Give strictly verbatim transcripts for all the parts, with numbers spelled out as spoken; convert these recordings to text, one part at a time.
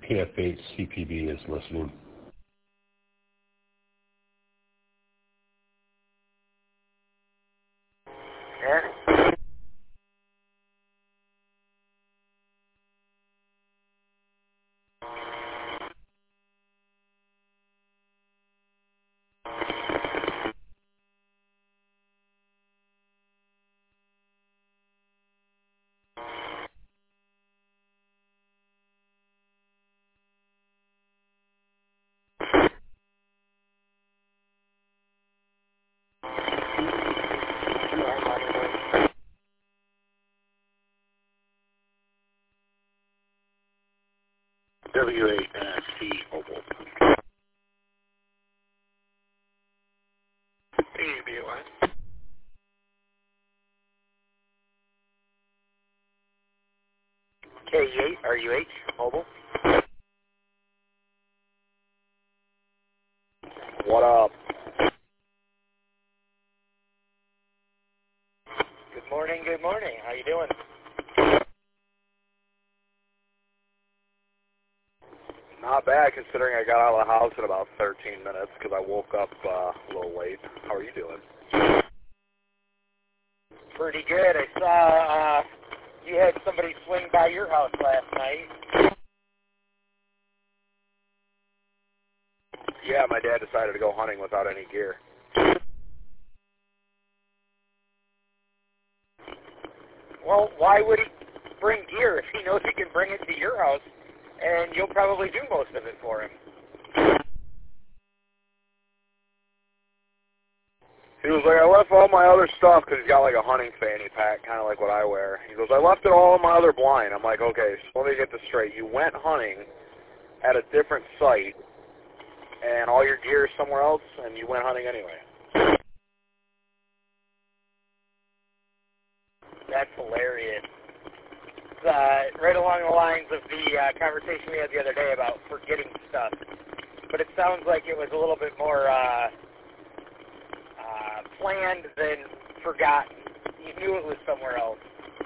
P F eight C P B is listening. Yeah. W eight N S T Mobile. P B Y. K eight, R U H, mobile. What up? Good morning, good morning. How you doing? Not bad, considering I got out of the house in about thirteen minutes because I woke up uh, a little late. How are you doing? Pretty good. I saw uh, you had somebody swing by your house last night. Yeah, my dad decided to go hunting without any gear. Well, why would he bring gear if he knows he can bring it to your house and you'll probably do most of it for him? He was like, I left all my other stuff because he's got like a hunting fanny pack, kind of like what I wear. He goes, I left it all in my other blind. I'm like, okay, so let me get this straight. You went hunting at a different site and all your gear is somewhere else and you went hunting anyway. That's hilarious. Uh, right along the lines of the uh, conversation we had the other day about forgetting stuff. But it sounds like it was a little bit more uh, uh, planned than forgotten. You knew it was somewhere else.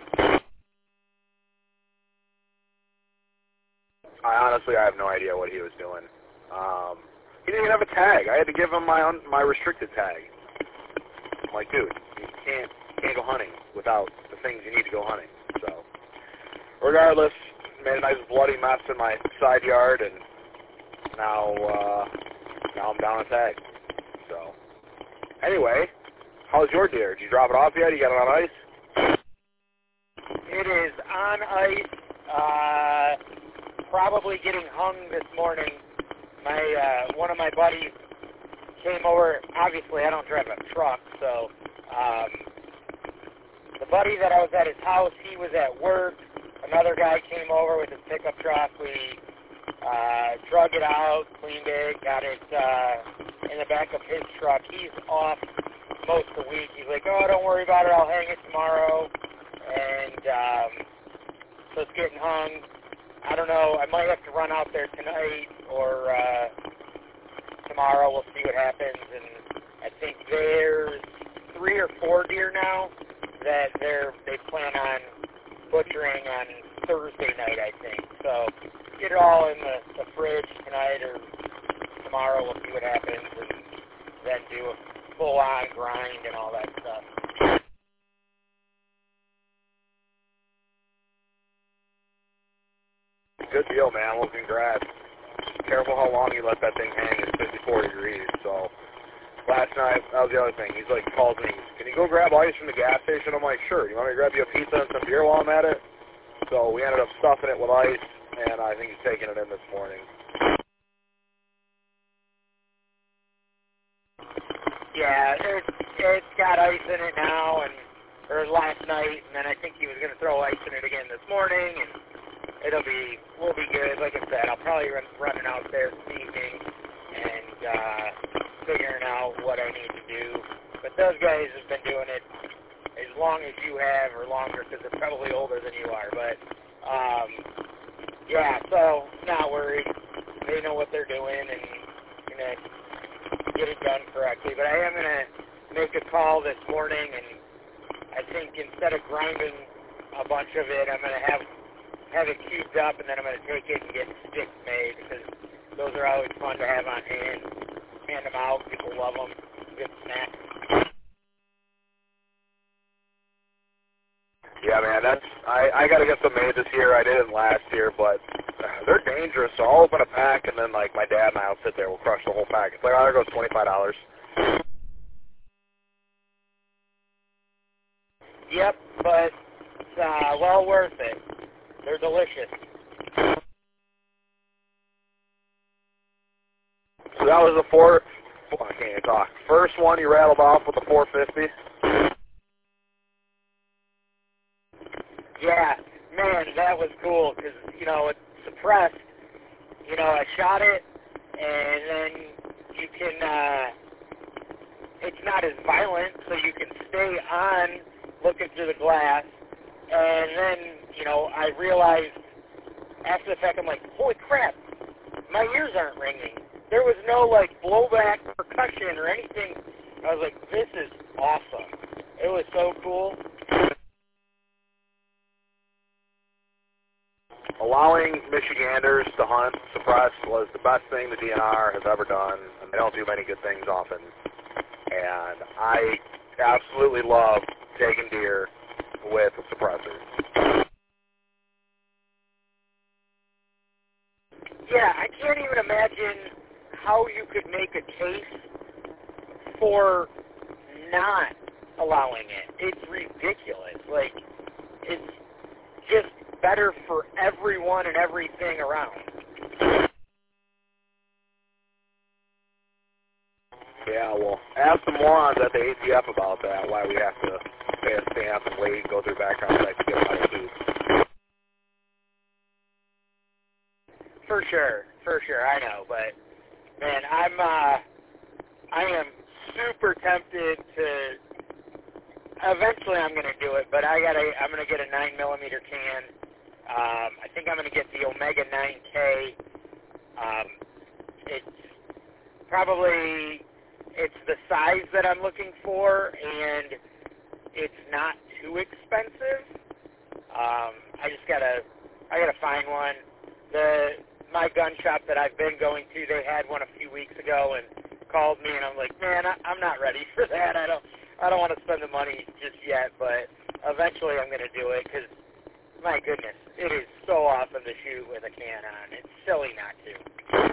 I honestly, I have no idea what he was doing. Um, he didn't even have a tag. I had to give him my un my restricted tag. I'm like, dude, you can't can't go hunting without the things you need to go hunting. So, regardless, made a nice bloody mess in my side yard, and now uh, now I'm down a tag. So, anyway, how's your deer? Did you drop it off yet? You got it on ice? It is on ice. Uh, probably getting hung this morning. My uh, one of my buddies came over. Obviously, I don't drive a truck, so um, the buddy that I was at his house, he was at work. Another guy came over with his pickup truck. We uh, drug it out, cleaned it, got it uh, in the back of his truck. He's off most of the week. He's like, oh, don't worry about it. I'll hang it tomorrow. And um, so it's getting hung. I don't know. I might have to run out there tonight or uh, tomorrow. We'll see what happens. And I think there's three or four deer now that they're they plan on butchering on Thursday night, I think. So get it all in the, the fridge tonight or tomorrow. We'll see what happens, and then do a full-on grind and all that stuff. Good deal, man. Well, congrats. Careful how long you let that thing hang. It's fifty-four degrees. So last night, that was the other thing. He's like, calls me, can you go grab ice from the gas station? I'm like, sure. You want me to grab you a pizza and some beer while I'm at it? So we ended up stuffing it with ice, and I think he's taking it in this morning. Yeah, it's, it's got ice in it now, and or last night, and then I think he was going to throw ice in it again this morning, and it'll be, we'll be good. Like I said, I'll probably run running out there this evening and uh, figuring out what I need to do. But those guys have been doing it as long as you have, or longer, because they're probably older than you are. But um, yeah, so not worried. They know what they're doing and gonna get it done correctly. But I am gonna make a call this morning, and I think instead of grinding a bunch of it, I'm gonna have have it cubed up, and then I'm going to take it and get sticks made, because those are always fun to have on hand. Hand them out. People love them. Good snack. Yeah, man, that's I, I got to get some made this year. I didn't last year, but they're dangerous, so I'll open a pack, and then, like, my dad and I will sit there. We'll crush the whole pack. It's like, oh, there goes twenty-five dollars. Yep, but it's uh, well worth it. They're delicious. So that was the four, oh, I can't even talk. First one you rattled off with the four fifty. Yeah, man, that was cool, because, you know, it's suppressed. You know, I shot it, and then you can, uh, it's not as violent, so you can stay on looking through the glass. And then, you know, I realized after the fact, I'm like, holy crap, my ears aren't ringing. There was no, like, blowback, percussion, or anything. I was like, this is awesome. It was so cool. Allowing Michiganders to hunt suppressed was the best thing the D N R has ever done, and they don't do many good things often. And I absolutely love taking deer with a suppressor. Yeah, I can't even imagine how you could make a case for not allowing it. It's ridiculous. Like, it's just better for everyone and everything around. Yeah, well, ask the morons at the A T F about that, why we have to pay a stamp and wait and go through background checks to get out of food. For sure, for sure, I know, but, man, I'm, uh, I am super tempted to, eventually I'm going to do it, but I gotta, I'm going to get a nine millimeter can. Um, I think I'm going to get the Omega nine K. Um, it's probably, it's the size that I'm looking for, and it's not too expensive. Um, I just gotta, I gotta find one. The, my gun shop that I've been going to, they had one a few weeks ago and called me, and I'm like, man, I, I'm not ready for that. I don't, I don't want to spend the money just yet, but eventually I'm going to do it, because, my goodness, it is so awesome to shoot with a can on. It's silly not to.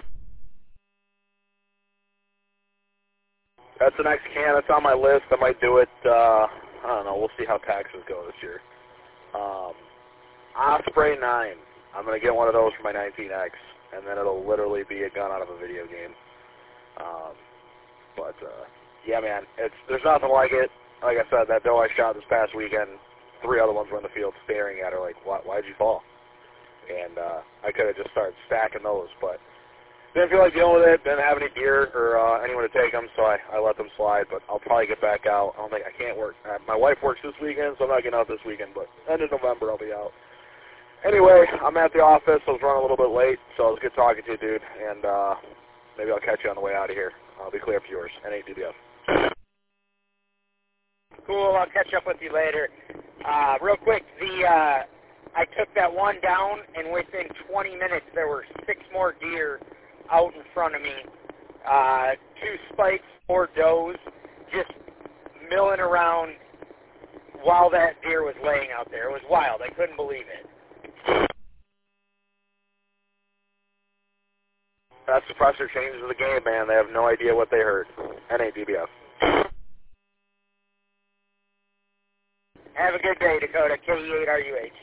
That's the next can that's on my list. I might do it, uh, I don't know, we'll see how taxes go this year. Um, Osprey nine. I'm going to get one of those for my nineteen X, and then it'll literally be a gun out of a video game. Um, but, uh, yeah, man, it's there's nothing like it. Like I said, that doe I shot this past weekend, three other ones were in the field staring at her like, Why, why'd you fall? And uh, I could have just started stacking those, but didn't feel like dealing with it, didn't have any gear or uh, anyone to take them, so I, I let them slide, but I'll probably get back out. I don't think, I can't work. Uh, my wife works this weekend, so I'm not getting out this weekend, but end of November I'll be out. Anyway, I'm at the office. I was running a little bit late, so it was good talking to you, dude, and uh, maybe I'll catch you on the way out of here. I'll be clear for yours. N eight D B F. Cool, I'll catch up with you later. Uh, real quick, the uh, I took that one down, and within twenty minutes there were six more deer out in front of me. Uh, two spikes, four does, just milling around while that deer was laying out there. It was wild. I couldn't believe it. That suppressor changes the game, man. They have no idea what they heard. N eight D B F. Have a good day, Dakota. K E eight R U H.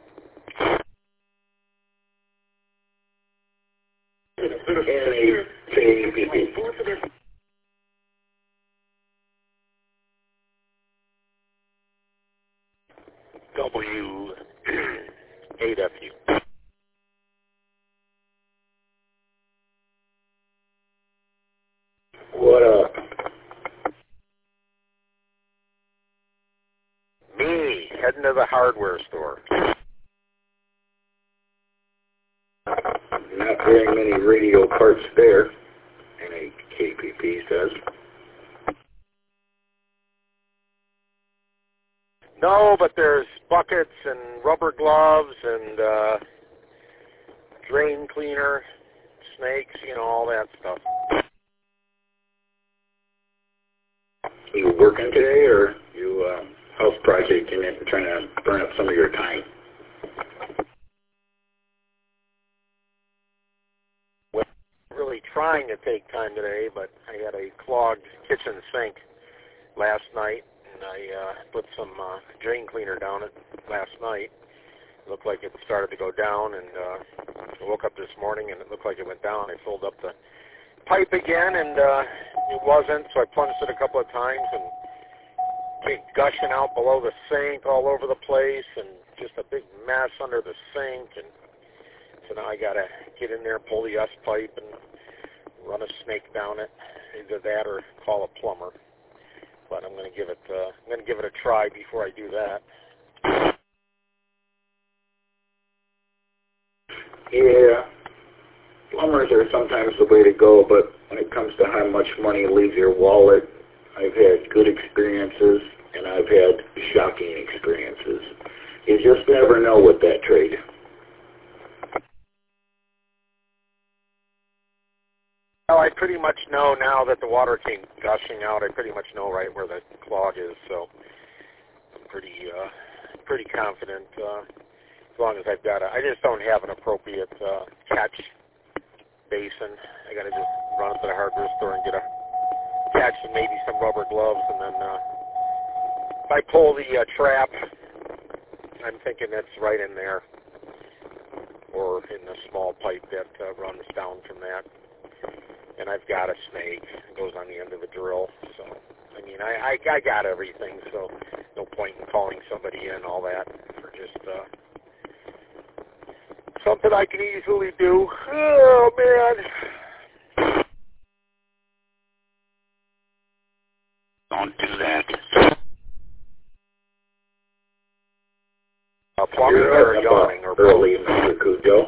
W A W. What up? Me, heading to the hardware store. Not very many radio parts there, N A K P P says. No, but there's buckets and rubber gloves and uh, drain cleaner, snakes, you know, all that stuff. You working today, or you uh, house project and then trying to burn up some of your time? Well, really trying to take time today, but I had a clogged kitchen sink last night, and I uh, put some uh, drain cleaner down it last night. It looked like it started to go down, and uh, I woke up this morning, and it looked like it went down. I filled up the pipe again, and uh, it wasn't, so I plunged it a couple of times, and it came gushing out below the sink all over the place, and just a big mess under the sink, and so now I got to get in there, pull the S pipe, and run a snake down it, either that or call a plumber. But I'm going to give it, uh, I'm going to give it a try before I do that. Yeah, plumbers are sometimes the way to go, but when it comes to how much money leaves your wallet, I've had good experiences and I've had shocking experiences. You just never know with that trade. Well, I pretty much know now that the water came gushing out. I pretty much know right where the clog is, so I'm pretty, uh, pretty confident. Uh, as long as I've got a, I just don't have an appropriate uh, catch basin. I got to just run up to the hardware store and get a catch and maybe some rubber gloves, and then uh, if I pull the uh, trap, I'm thinking that's right in there, or in the small pipe that uh, runs down from that. And I've got a snake. It goes on the end of the drill. So, I mean, I, I, I got everything, so no point in calling somebody in, all that, for just uh, something I can easily do. Oh, man. Don't do that. Uh, plumbing or yawning or early, Mister Cujo.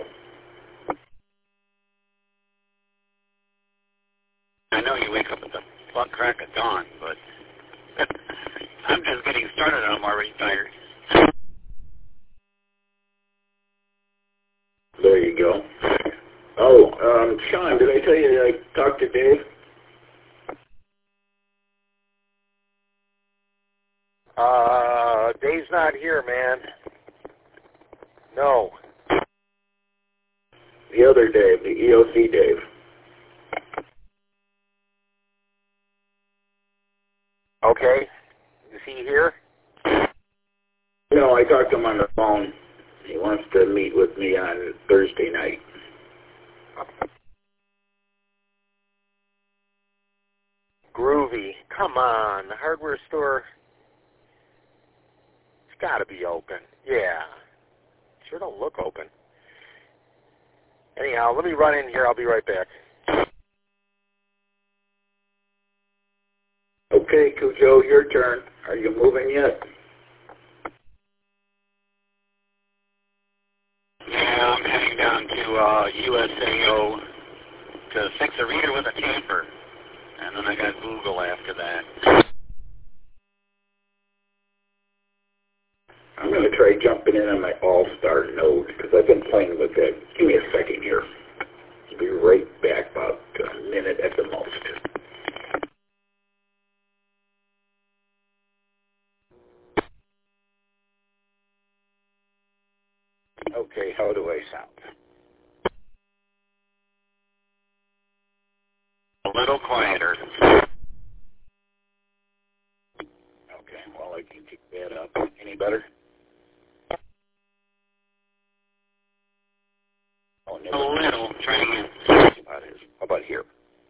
I know you wake up at the butt crack of dawn, but I'm just getting started and I'm already tired. There you go. Oh, um, Sean, did I tell you I talked to Dave? Uh, Dave's not here, man. No. The other Dave, the E O C Dave. Okay. Is he here? No, I talked to him on the phone. He wants to meet with me on Thursday night. Groovy. Come on. The hardware store, it's got to be open. Yeah. Sure don't look open. Anyhow, let me run in here. I'll be right back. Okay, Cujo, your turn. Are you moving yet? Yeah, I'm heading down to uh, U S A O to fix a reader with a tamper, and then I got Google after that. I'm going to try jumping in on my All-Star node because I've been playing with that. Give me a second here. I'll be right back, about a minute at the most. Okay, how do I sound? A little quieter. Okay, well, I can kick that up. Any better? Oh, never. A little. Try again. How about here? How about here?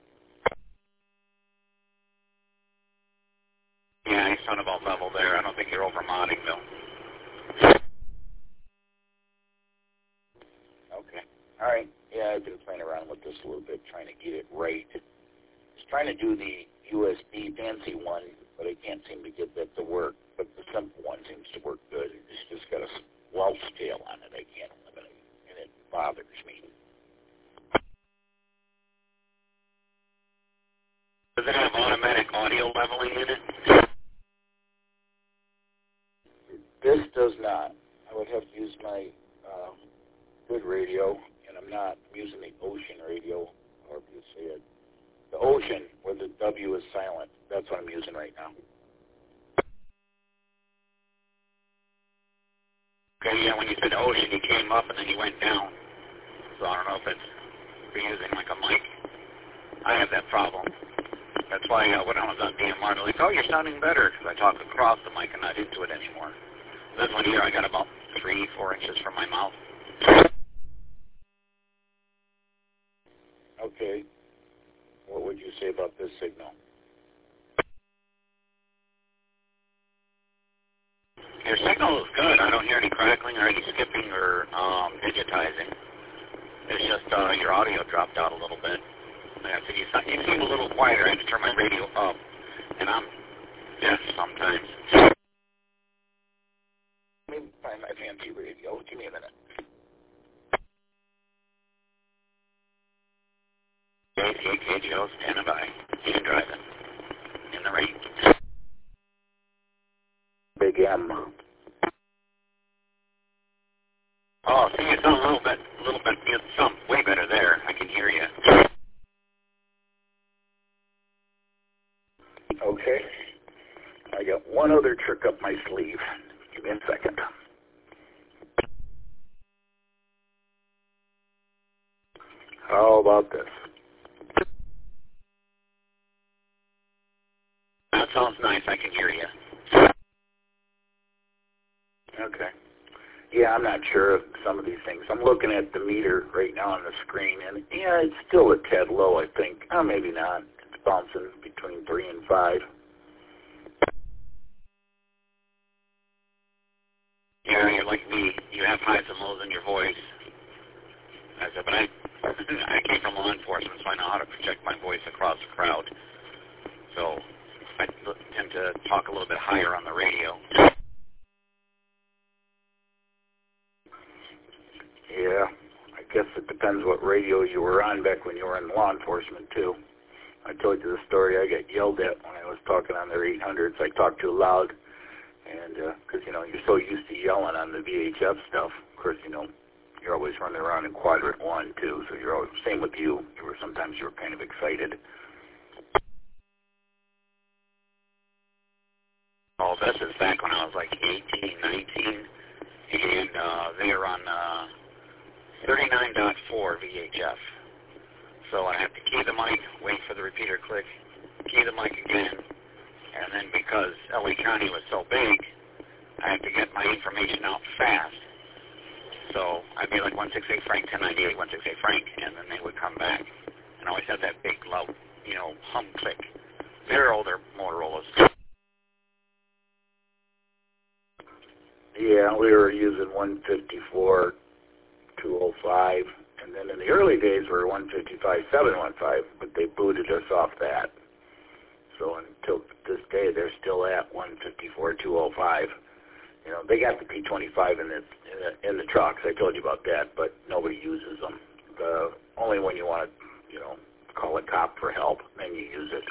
Yeah, you sound about level there. I don't think you're over modding, though. Okay. All right. Yeah, I've been playing around with this a little bit, trying to get it right. I was trying to do the U S B fancy one, but I can't seem to get that to work. But the simple one seems to work good. It's just got a Welsh tail on it. I can't eliminate, and it bothers me. Does it have automatic audio leveling in it? I'd have to use my uh, good radio, and I'm not I'm using the Ocean radio, or you say it. The Ocean, where the W is silent. That's what I'm using right now. Okay, yeah, when you said Ocean, you came up and then you went down. So I don't know if it's if you're using like a mic. I have that problem. That's why uh, when I was on D M R, they're like, oh, you're sounding better, because I talk across the mic and not into it anymore. This one here, I got about three, four inches from my mouth. Okay. What would you say about this signal? Your signal is good. I don't hear any crackling or any skipping or um, digitizing. It's just uh, your audio dropped out a little bit. Yeah, so you, you seem a little quieter. I had to turn my radio up, and I'm deaf sometimes. Let me find my fancy radio. Give me a minute. K K G O, standing by, and driving, in the rain. Big M. Oh, see, you sound a little bit, a little bit, you sound way better there. I can hear you. Okay. I got one other trick up my sleeve. Give me a second. How about this? That sounds nice. I can hear you. Okay. Yeah, I'm not sure of some of these things. I'm looking at the meter right now on the screen, and yeah, it's still a tad low, I think. Oh, maybe not. It's bouncing between three and five. Yeah, you're like me. You have highs and lows in your voice. I said, but I, I came from law enforcement, so I know how to project my voice across the crowd. So I tend to talk a little bit higher on the radio. Yeah, I guess it depends what radio you were on back when you were in law enforcement, too. I told you the story. I got yelled at when I was talking on their eight hundreds. I talked too loud, and because, uh, you know, you're so used to yelling on the V H F stuff. Of course, you know, you're always running around in quadrant one, too, so you're always, same with you. You were sometimes you were kind of excited. Oh, this is back when I was like eighteen, nineteen, and uh, they were on uh, thirty-nine point four V H F. So I have to key the mic, wait for the repeater click, key the mic again, and then because L A County was so big, I had to get my information out fast. So I'd be like one sixty-eight Frank, ten ninety-eight, one sixty-eight Frank, and then they would come back. And I always had that big, loud, you know, hum click. They're older Motorola's. Yeah, we were using one fifty-four, two oh five, and then in the early days we were one fifty-five, seven fifteen, but they booted us off that. So until this day, they're still at one fifty-four, two oh five. You know, they got the P twenty-five in the, in the in the trucks. I told you about that, but nobody uses them. The only when you want to, you know, call a cop for help, then you use it.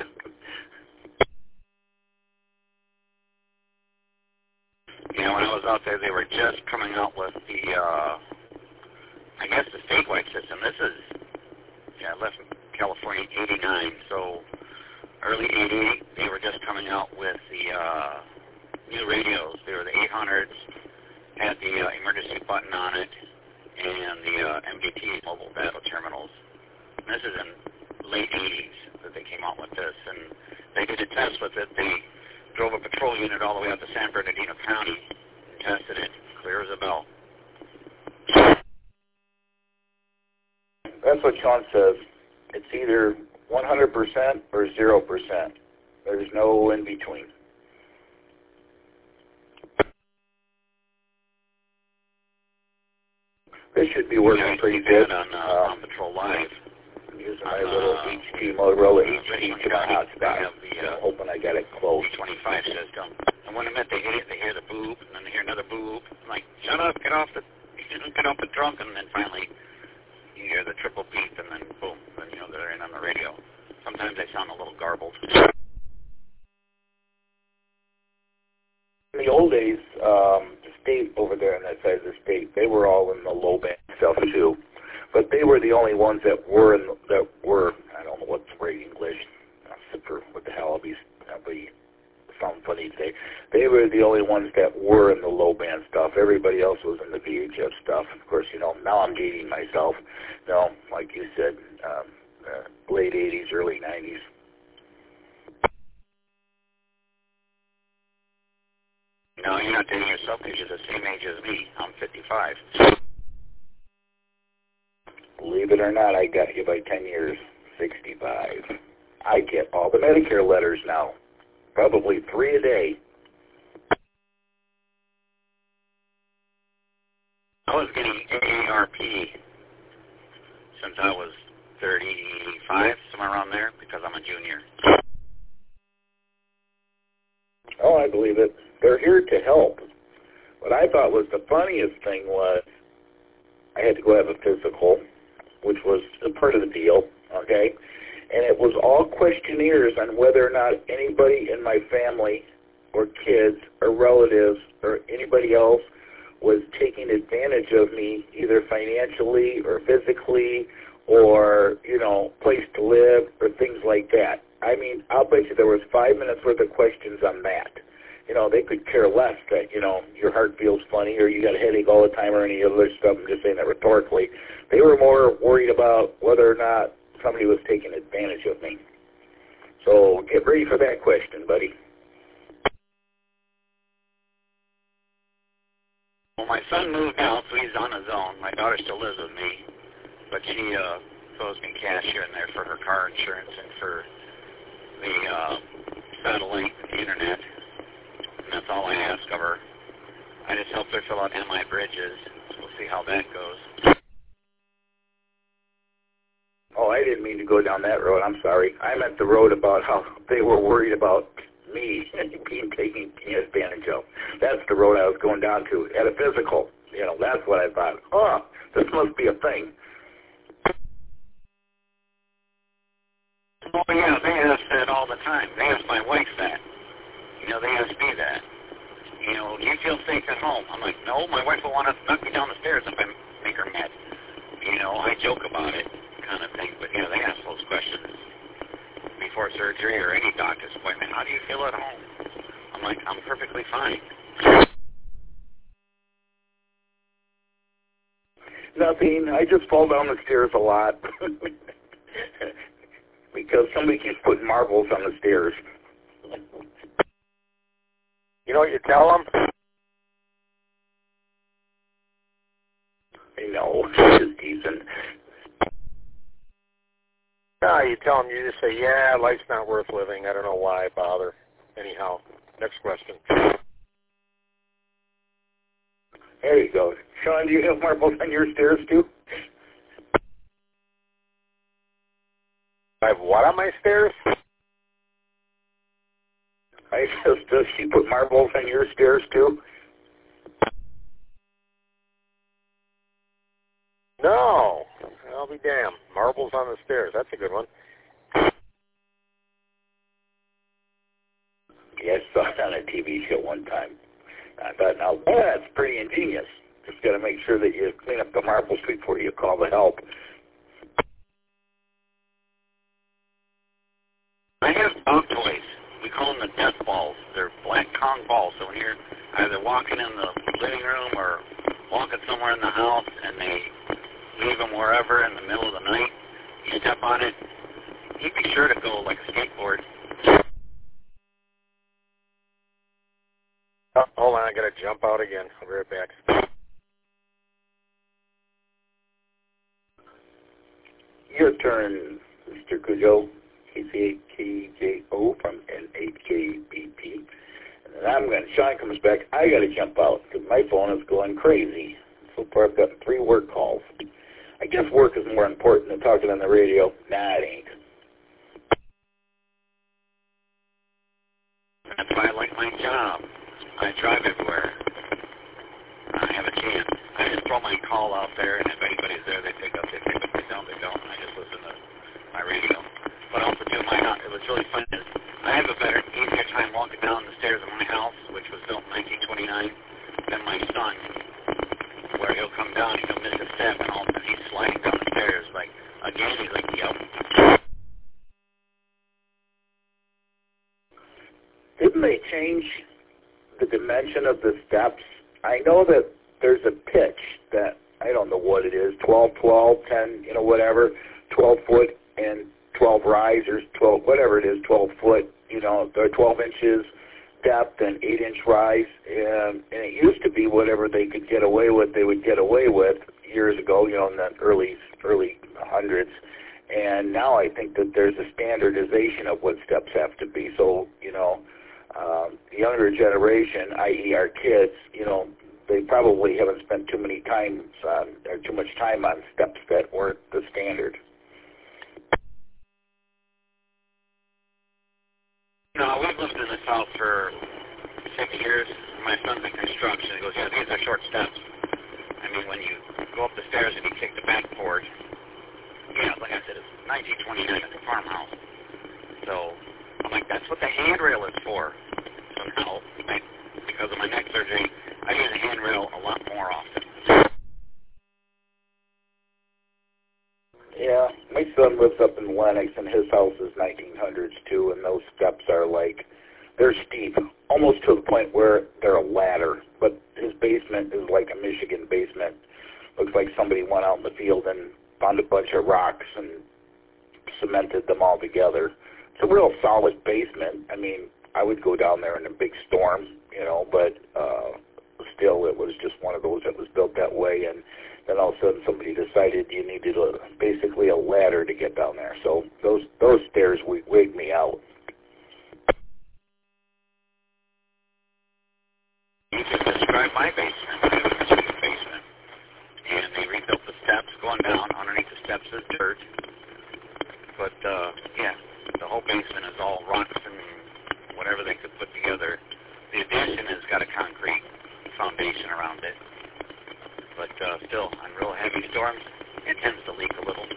You know, when I was out there, they were just coming out with the, uh, I guess, the statewide system. This is, yeah, I left California in eighty-nine, so early eighty-eight, they were just coming out with the uh, new radios. They were the eight hundreds, had the uh, emergency button on it, and the uh, M D T, mobile battle terminals. And this is in late eighties that they came out with this, and they did a test with it. They drove a patrol unit all the way up to San Bernardino County and tested it, clear as a bell. That's what Sean says. It's either one hundred percent or zero percent. There's no in between. This should be working yeah, pretty good. On, uh, uh, on Patrol Live. I'm using on, my little uh, H T Motorola uh, H T Richmond to my County, hotspot. they have the, uh, I'm hoping I got it close. P twenty-five system. And when I met, they hit it, they hear the boob, and then they hear another boob. I'm like, shut up, get off the, get off the trunk, and then finally you hear the triple beep, and then boom, then you know they're in on the radio. Sometimes they sound a little garbled. In the old days, um, the state over there on that side of the they they were all in the low band stuff too, but they were the only ones that were in the, that were I don't know what's right English, not super what the hell I'll be I'll be sound funny today. They were the only ones that were in the low band stuff. Everybody else was in the V H F stuff. Of course, you know now I'm dating myself. No, like you said, um, uh, late eighties, early nineties. No, you're not dating yourself because you're the same age as me. I'm fifty-five. Believe it or not, I got you by ten years, sixty-five. I get all the Medicare letters now, probably three a day. I was getting A A R P since I was thirty-five, somewhere around there, because I'm a junior. Oh, I believe it. They're here to help. What I thought was the funniest thing was I had to go have a physical, which was a part of the deal, okay? And it was all questionnaires on whether or not anybody in my family or kids or relatives or anybody else was taking advantage of me either financially or physically or, you know, place to live or things like that. I mean, I'll bet you there was five minutes worth of questions on that. You know, they could care less that, you know, your heart feels funny or you got a headache all the time or any other stuff. I'm just saying that rhetorically. They were more worried about whether or not somebody was taking advantage of me. So get ready for that question, buddy. Well, my son moved out, so he's on his own. My daughter still lives with me, but she uh, throws me cash here and there for her car insurance and for the uh, satellite and the internet. And that's all I ask of her. I just helped her fill out M I Bridges, so we'll see how that goes. Oh, I didn't mean to go down that road. I'm sorry. I meant the road about how they were worried about me being taken advantage of. That's the road I was going down to at a physical. You know, that's what I thought. Oh, this must be a thing. Oh, yeah, they ask that all the time. They ask my wife that. You know, they ask me that. You know, do you feel safe at home? I'm like, no, my wife will want to knock me down the stairs if I make her mad. You know, I joke about it kind of thing. But, yeah, they ask those questions before surgery or any doctor's appointment. How do you feel at home? I'm like, I'm perfectly fine. Nothing. I just fall down the stairs a lot. Because somebody keeps putting marbles on the stairs. You know what you tell them? I know, just teasing. No, you tell them, you just say, yeah, life's not worth living. I don't know why I bother. Anyhow, next question. There you go. Sean, do you have marbles on your stairs too? I have what on my stairs? I says, does she put marbles on your stairs too? No. I'll be damned. Marbles on the stairs. That's a good one. Yeah, I saw it on a T V show one time. I thought, now that's pretty ingenious. Just got to make sure that you clean up the marbles before you call the help. I have dog toys. We call them the death balls. They're black Kong balls. So when you're either walking in the living room or walking somewhere in the house and they leave them wherever in the middle of the night, you step on it, you be sure to go like a skateboard. Oh, hold on, I got to jump out again. I'll be right back. Your turn, Mister Cujo. K C A K J O from N eight K B P. And I'm going to, Sean comes back, I got to jump out because my phone is going crazy. So far I've got three work calls. I guess work is more important than talking on the radio. Nah, it ain't. That's why I like my job. I drive everywhere. I have a chance. I just throw my call out there, and if anybody's there, they pick up. They pick up. They don't. They don't. I just listen to my radio. But also, too, my house, it was really fun. Is I have a better, easier time walking down the stairs of my house, which was built in nineteen twenty-nine, than my son, where change the dimension of the steps? I know that there's a pitch that, I don't know what it is, twelve, twelve, ten, you know, whatever, twelve foot and twelve rise, or twelve, whatever it is, twelve foot, you know, or twelve inches depth and eight inch rise, and, and it used to be whatever they could get away with, they would get away with years ago, you know, in the early, early hundreds. And now I think that there's a standardization of what steps have to be. So, you know, um, the younger generation, that is our kids, you know, they probably haven't spent too many times on, or too much time on steps that weren't the standard. No, we've lived in this house for six years. My son's in construction. He goes, yeah, these are short steps. I mean, when you go up the stairs and you kick the back board, yeah, like I said, it's nineteen twenty-nine at the farmhouse. So I'm like, that's what the handrail is for. So now, I, because of my neck surgery, I use a handrail a lot more often. Yeah, my son lives up in Lenox, and his house is nineteen hundreds too, and those steps are like, they're steep, almost to the point where they're a ladder, but his basement is like a Michigan basement. Looks like somebody went out in the field and found a bunch of rocks and cemented them all together. It's a real solid basement. I mean, I would go down there in a big storm, you know, but uh, still it was just one of those that was built that way, and then all of a sudden somebody decided you needed a, basically a ladder to get down there. So those those stairs wigged me out. You just described my basement. I have a Michigan basement. And they rebuilt the steps going down. Underneath the steps is dirt. But, uh, yeah, the whole basement is all rocks and whatever they could put together. The addition has got a concrete foundation around it. But uh, still, on real heavy storms, it tends to leak a little.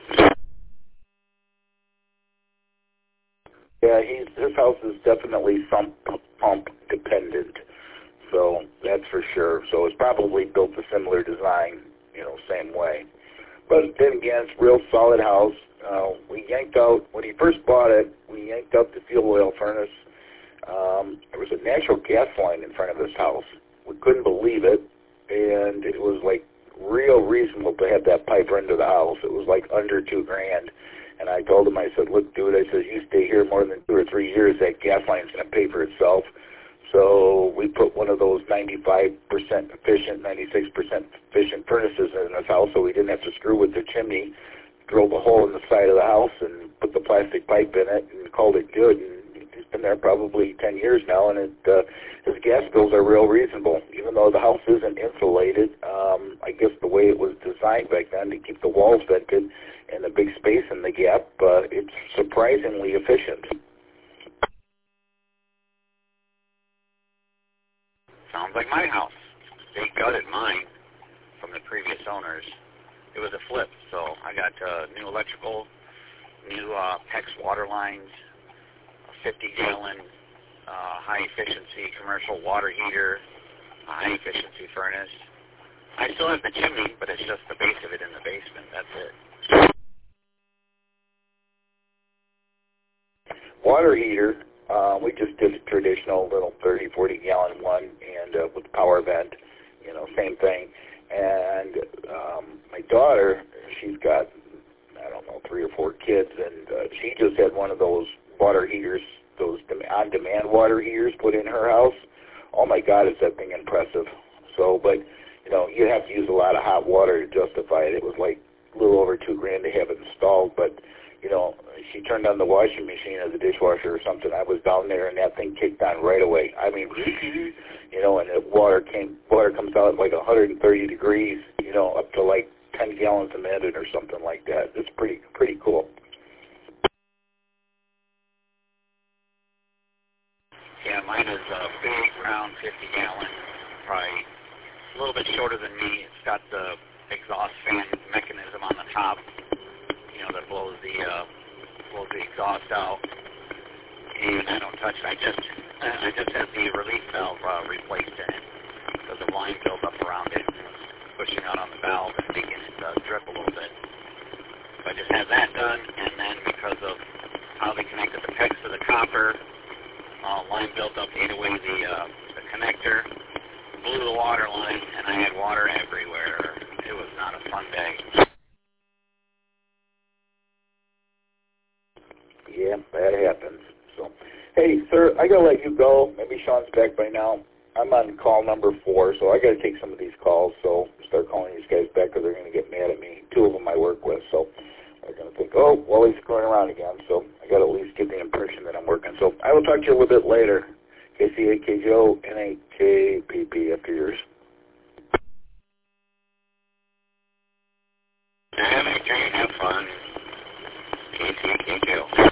Yeah, he's, his house is definitely sump pump dependent. So that's for sure. So it's probably built a similar design, you know, same way. But then again, it's a real solid house. Uh, we yanked out, when he first bought it, we yanked out the fuel oil furnace. Um, there was a natural gas line in front of this house. We couldn't believe it, and it was like real reasonable to have that pipe run to the house. It was like under two grand. And I told him, I said, look, dude, I said, you stay here more than two or three years, that gas line's going to pay for itself. So we put one of those ninety-five percent efficient, ninety-six percent efficient furnaces in this house, so we didn't have to screw with the chimney, drilled a hole in the side of the house and put the plastic pipe in it and called it good. And he's been there probably ten years now, and it, uh, his gas bills are real reasonable. Even though the house isn't insulated, um, I guess the way it was designed back then to keep the walls vented and the big space in the gap, uh, it's surprisingly efficient. Sounds like my house. They gutted mine from the previous owners. It was a flip, so I got uh, new electrical, new uh, PEX water lines, a fifty gallon uh, high-efficiency commercial water heater, a high-efficiency furnace. I still have the chimney, but it's just the base of it in the basement. That's it. Water heater. Uh, we just did a traditional little thirty, forty gallon one, and uh, with power vent, you know, same thing. And um, my daughter, she's got, I don't know, three or four kids, and uh, she just had one of those water heaters, those on-demand water heaters put in her house. Oh my God, is that thing impressive. So, but, you know, you have to use a lot of hot water to justify it. It was like a little over two grand to have it installed, but you know, she turned on the washing machine or the dishwasher or something. I was down there, and that thing kicked on right away. I mean, you know, and the water came, water comes out at like one hundred thirty degrees, you know, up to like ten gallons a minute or something like that. It's pretty, pretty cool. Yeah, mine is a big, round, fifty gallon, probably a little bit shorter than me. It's got the exhaust fan mechanism on the top, you know, that blows the uh, blows the exhaust out, and I don't touch it. I just I just had the relief valve uh, replaced in it because the line built up around it, pushing out on the valve and making it uh, drip a little bit. So I just had that done, and then because of how they connected the PEX to the copper, uh, line built up, ate away the, uh, the connector, blew the water line, and I had water everywhere. It was not a fun day. Yeah, that happens. So, hey, sir, I gotta let you go. Maybe Sean's back by now. I'm on call number four, so I gotta take some of these calls. So start calling these guys back, or they're gonna get mad at me. Two of them I work with, so they're gonna think, oh, well, he's going around again. So I gotta at least get the impression that I'm working. So I will talk to you a little bit later. K C A K J O N A K P P after yours. Have a great, have fun. K C A K J O.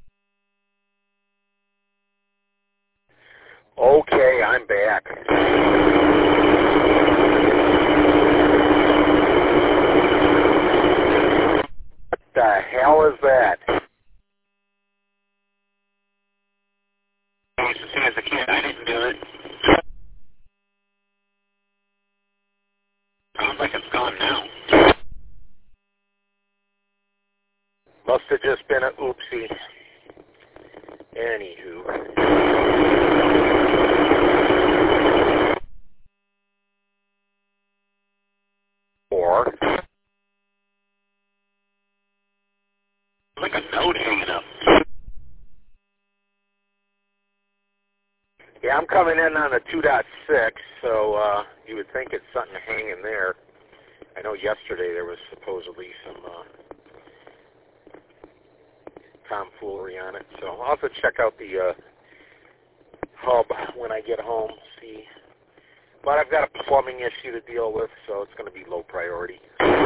Okay, I'm back. What the hell is that? As soon as a kid, I didn't do it. Sounds like it's gone now. Must have just been a oopsie. Anywho. Or Like a note hanging up. yeah, I'm coming in on a two point six, so uh, you would think it's something hanging there. I know yesterday there was supposedly some uh, tomfoolery on it, so I'll have to check out the uh, hub when I get home, see. But I've got a plumbing issue to deal with, so it's going to be low priority.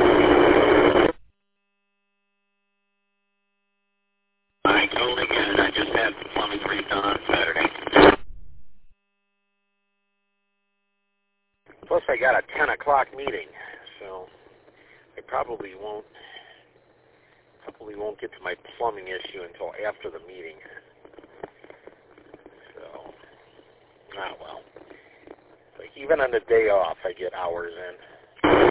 I totally get it. I just had plumbing redone on Saturday. Plus, I got a ten o'clock meeting, so I probably won't probably won't get to my plumbing issue until after the meeting. So, ah well. Like even on the day off, I get hours in.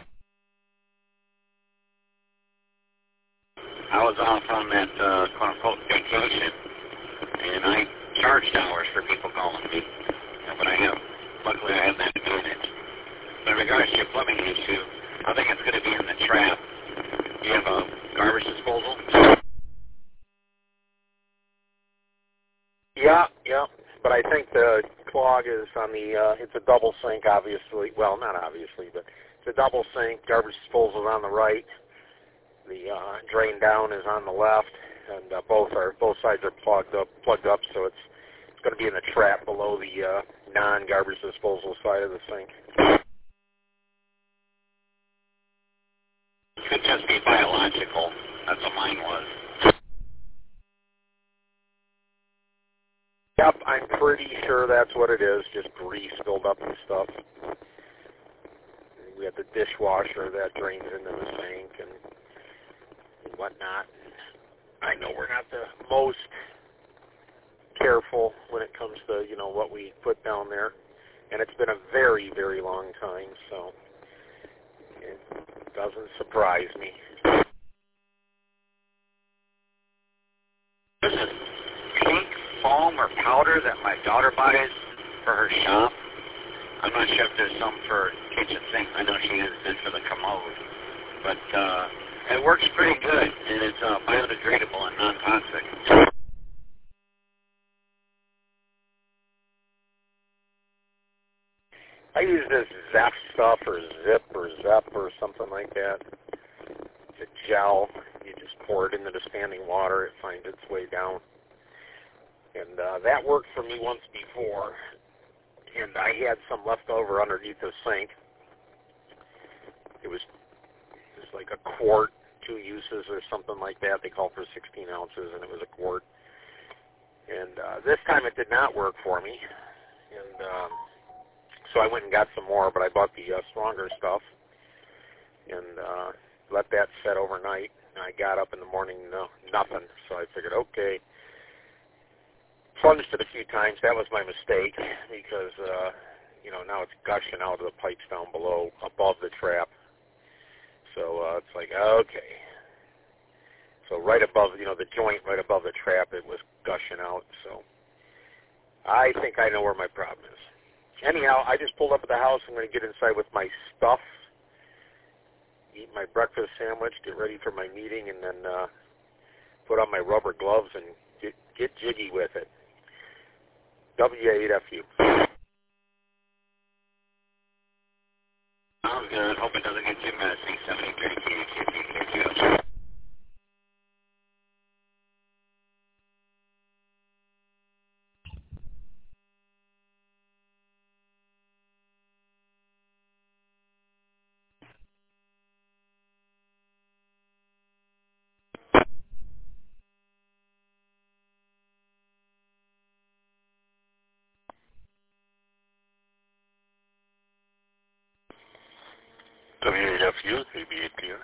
I was off on that uh, quote-unquote vacation, and I charged hours for people calling me. But I have, luckily I have that advantage. But in regards to your plumbing issue, I think it's going to be in the trap. You have a garbage disposal? Yeah, yeah. But I think the clog is on the, uh, it's a double sink, obviously. Well, not obviously, but it's a double sink. Garbage disposal is on the right. The uh, drain down is on the left, and uh, both are both sides are plugged up. Plugged up, so it's it's going to be in the trap below the uh, non-garbage disposal side of the sink. It could just be biological. That's what mine was. Yep, I'm pretty sure that's what it is. Just grease filled up and stuff. We have the dishwasher that drains into the sink and whatnot. I know we're not the most careful when it comes to, you know, what we put down there. And it's been a very, very long time, so it doesn't surprise me. There's this pink foam or powder that my daughter buys for her shop. I'm not sure if there's some for kitchen sink. I know she has it for the commode. But uh, it works pretty good, and it's uh, biodegradable and non-toxic. I use this Zep stuff or Zip or Zep or something like that. It's a gel. You just pour it into the standing water. It finds its way down. And uh, that worked for me once before. And I had some left over underneath the sink. It was, it was like a quart, two uses or something like that. They call for sixteen ounces, and it was a quart. And uh, this time it did not work for me. And um, so I went and got some more, but I bought the uh, stronger stuff and uh, let that set overnight. And I got up in the morning, no, nothing. So I figured, okay. Plunged it a few times. That was my mistake because, uh, you know, now it's gushing out of the pipes down below, above the trap. So uh, it's like, okay. So right above, you know, the joint right above the trap, it was gushing out. So I think I know where my problem is. Anyhow, I just pulled up at the house. I'm going to get inside with my stuff, eat my breakfast sandwich, get ready for my meeting, and then uh, put on my rubber gloves and get, get jiggy with it. W eight F U. Sounds good. Hope it doesn't get too messy. seventy thirty K Q P. Thank you. W eight F U, three B eight P R.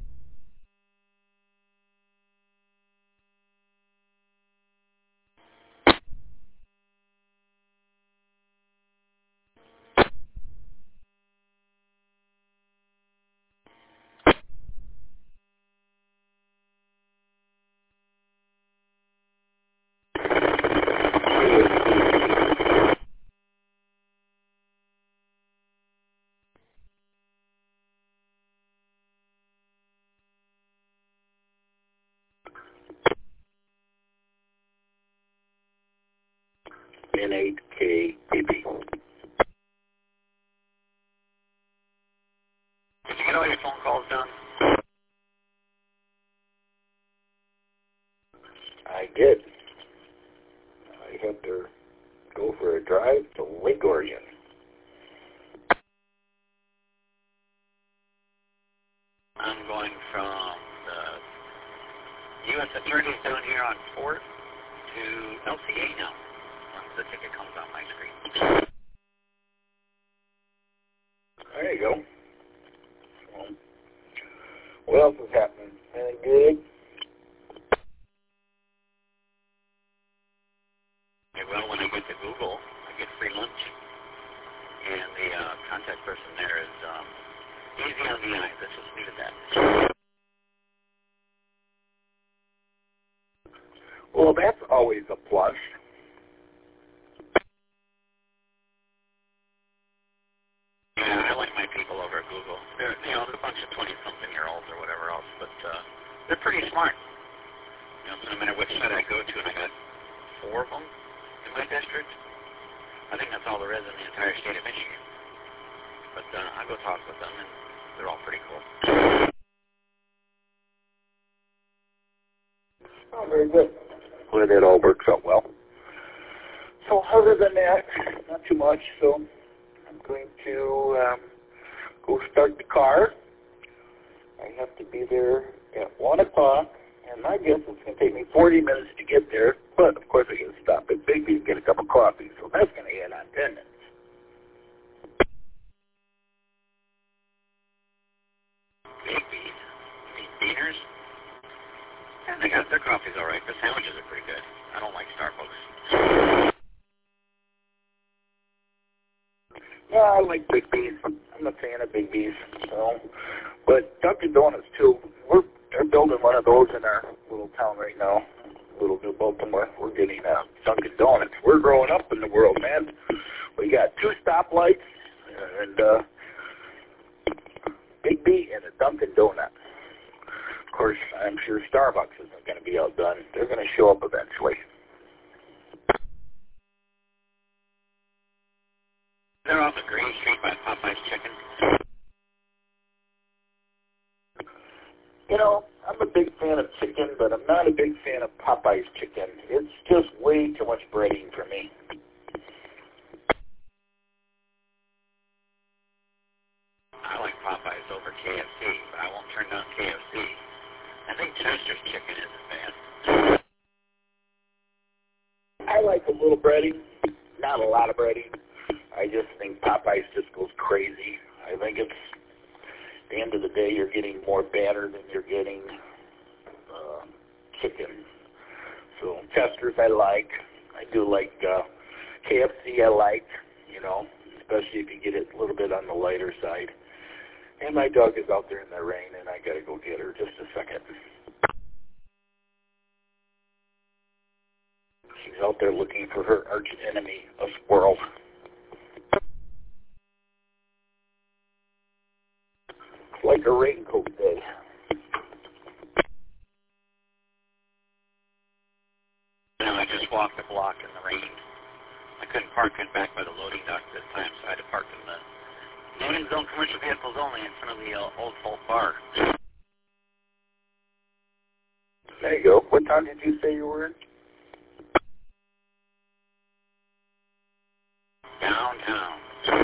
N eight K P P. Did you get all your phone calls done? I did. I had to go for a drive to Lake Orion. I'm going from the U S attorneys down here on Fort to L C A now. Once the ticket comes on my screen. There you go. Well, what else is happening? Anything good? Okay, well, when I get to Google, I get free lunch. And the uh, contact person there is um, easy on the eye. Let's just leave it at that. Well, that's always a plus. Yeah, I like my people over at Google. They're, you know, they're a bunch of twenty-something-year-olds or whatever else, but uh, they're pretty smart. You know, so no matter which site I go to, and I got four of them in my district, I think that's all there is in the entire state of Michigan. But uh, I go talk with them, and they're all pretty cool. Oh, very good. Well, it all works out well. So other than that, not too much. So I'm going to um, go start the car. I have to be there at one o'clock, and I guess it's going to take me forty minutes to get there. But, of course, I can stop at Bigby and get a cup of coffee, so that's going to add on ten minutes. Bigby's, these beaners, and they got their coffees all right. Their sandwiches are pretty good. I don't like Starbucks. Yeah, I like Big B's. I'm a fan of Big B's. So, but Dunkin' Donuts too. We're they're building one of those in our little town right now, little New Baltimore. We're getting uh, Dunkin' Donuts. We're growing up in the world, man. We got two stoplights and uh, Big B and a Dunkin' Donut. Of course, I'm sure Starbucks isn't going to be outdone. They're going to show up eventually. They're off of Green Street by Popeye's Chicken. You know, I'm a big fan of chicken, but I'm not a big fan of Popeye's chicken. It's just way too much breading for me. I like Popeye's over K F C, but I won't turn down K F C. I think Chester's chicken isn't bad. I like a little breading, not a lot of breading. I just think Popeye's just goes crazy. I think it's, at the end of the day, you're getting more batter than you're getting uh, chicken. So Chester's I like. I do like uh, K F C I like, you know, especially if you get it a little bit on the lighter side. And my dog is out there in the rain, and I got to go get her just a second. She's She's out there looking for her arch enemy, a squirrel. It's like a raincoat day. No, I just walked the block in the rain. I couldn't park in back by the loading dock this time, so I had to park in the loading zone, commercial vehicles only, in front of the uh, Old Folk Bar. There you go. What town did you say you were in? Downtown.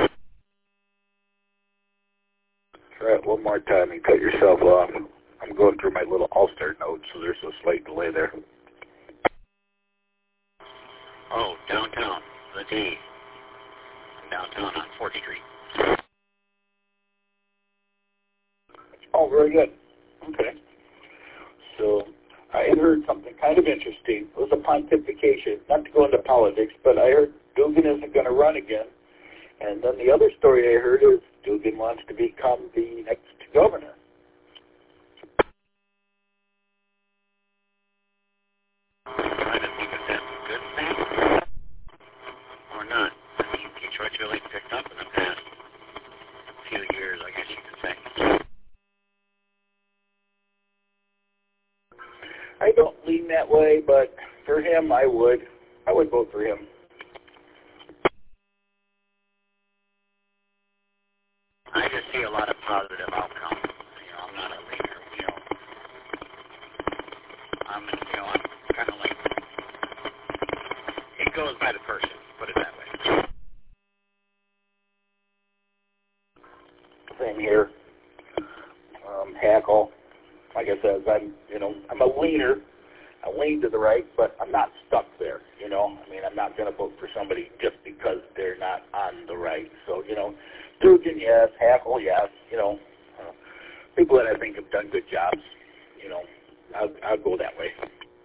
Try it one more time and cut yourself off. I'm going through my little All-Star notes, so there's a slight delay there. Oh, downtown. The D. Downtown on fourth Street. Oh, very good. Okay. So I had heard something kind of interesting. It was a pontification, not to go into politics, but I heard Duggan isn't going to run again. And then the other story I heard is Duggan wants to become the next governor. I don't think if that's a good thing or not. I mean, Detroit's really picked up in the past few years, I guess you could say. I don't lean that way, but for him, I would. I would vote for him. I just see a lot of positive outcomes. You know, I'm not a leader, you know. I'm, you know, I'm kind of like, it goes by the person, put it that way. Same here. Um, Hackle. Like I said, I'm, you know, I'm a leaner. I lean to the right, but I'm not stuck there, you know. I mean, I'm not going to vote for somebody just because they're not on the right. So, you know, Duggan, yes. Hackle, yes. You know, uh, people that I think have done good jobs, you know, I'll, I'll go that way.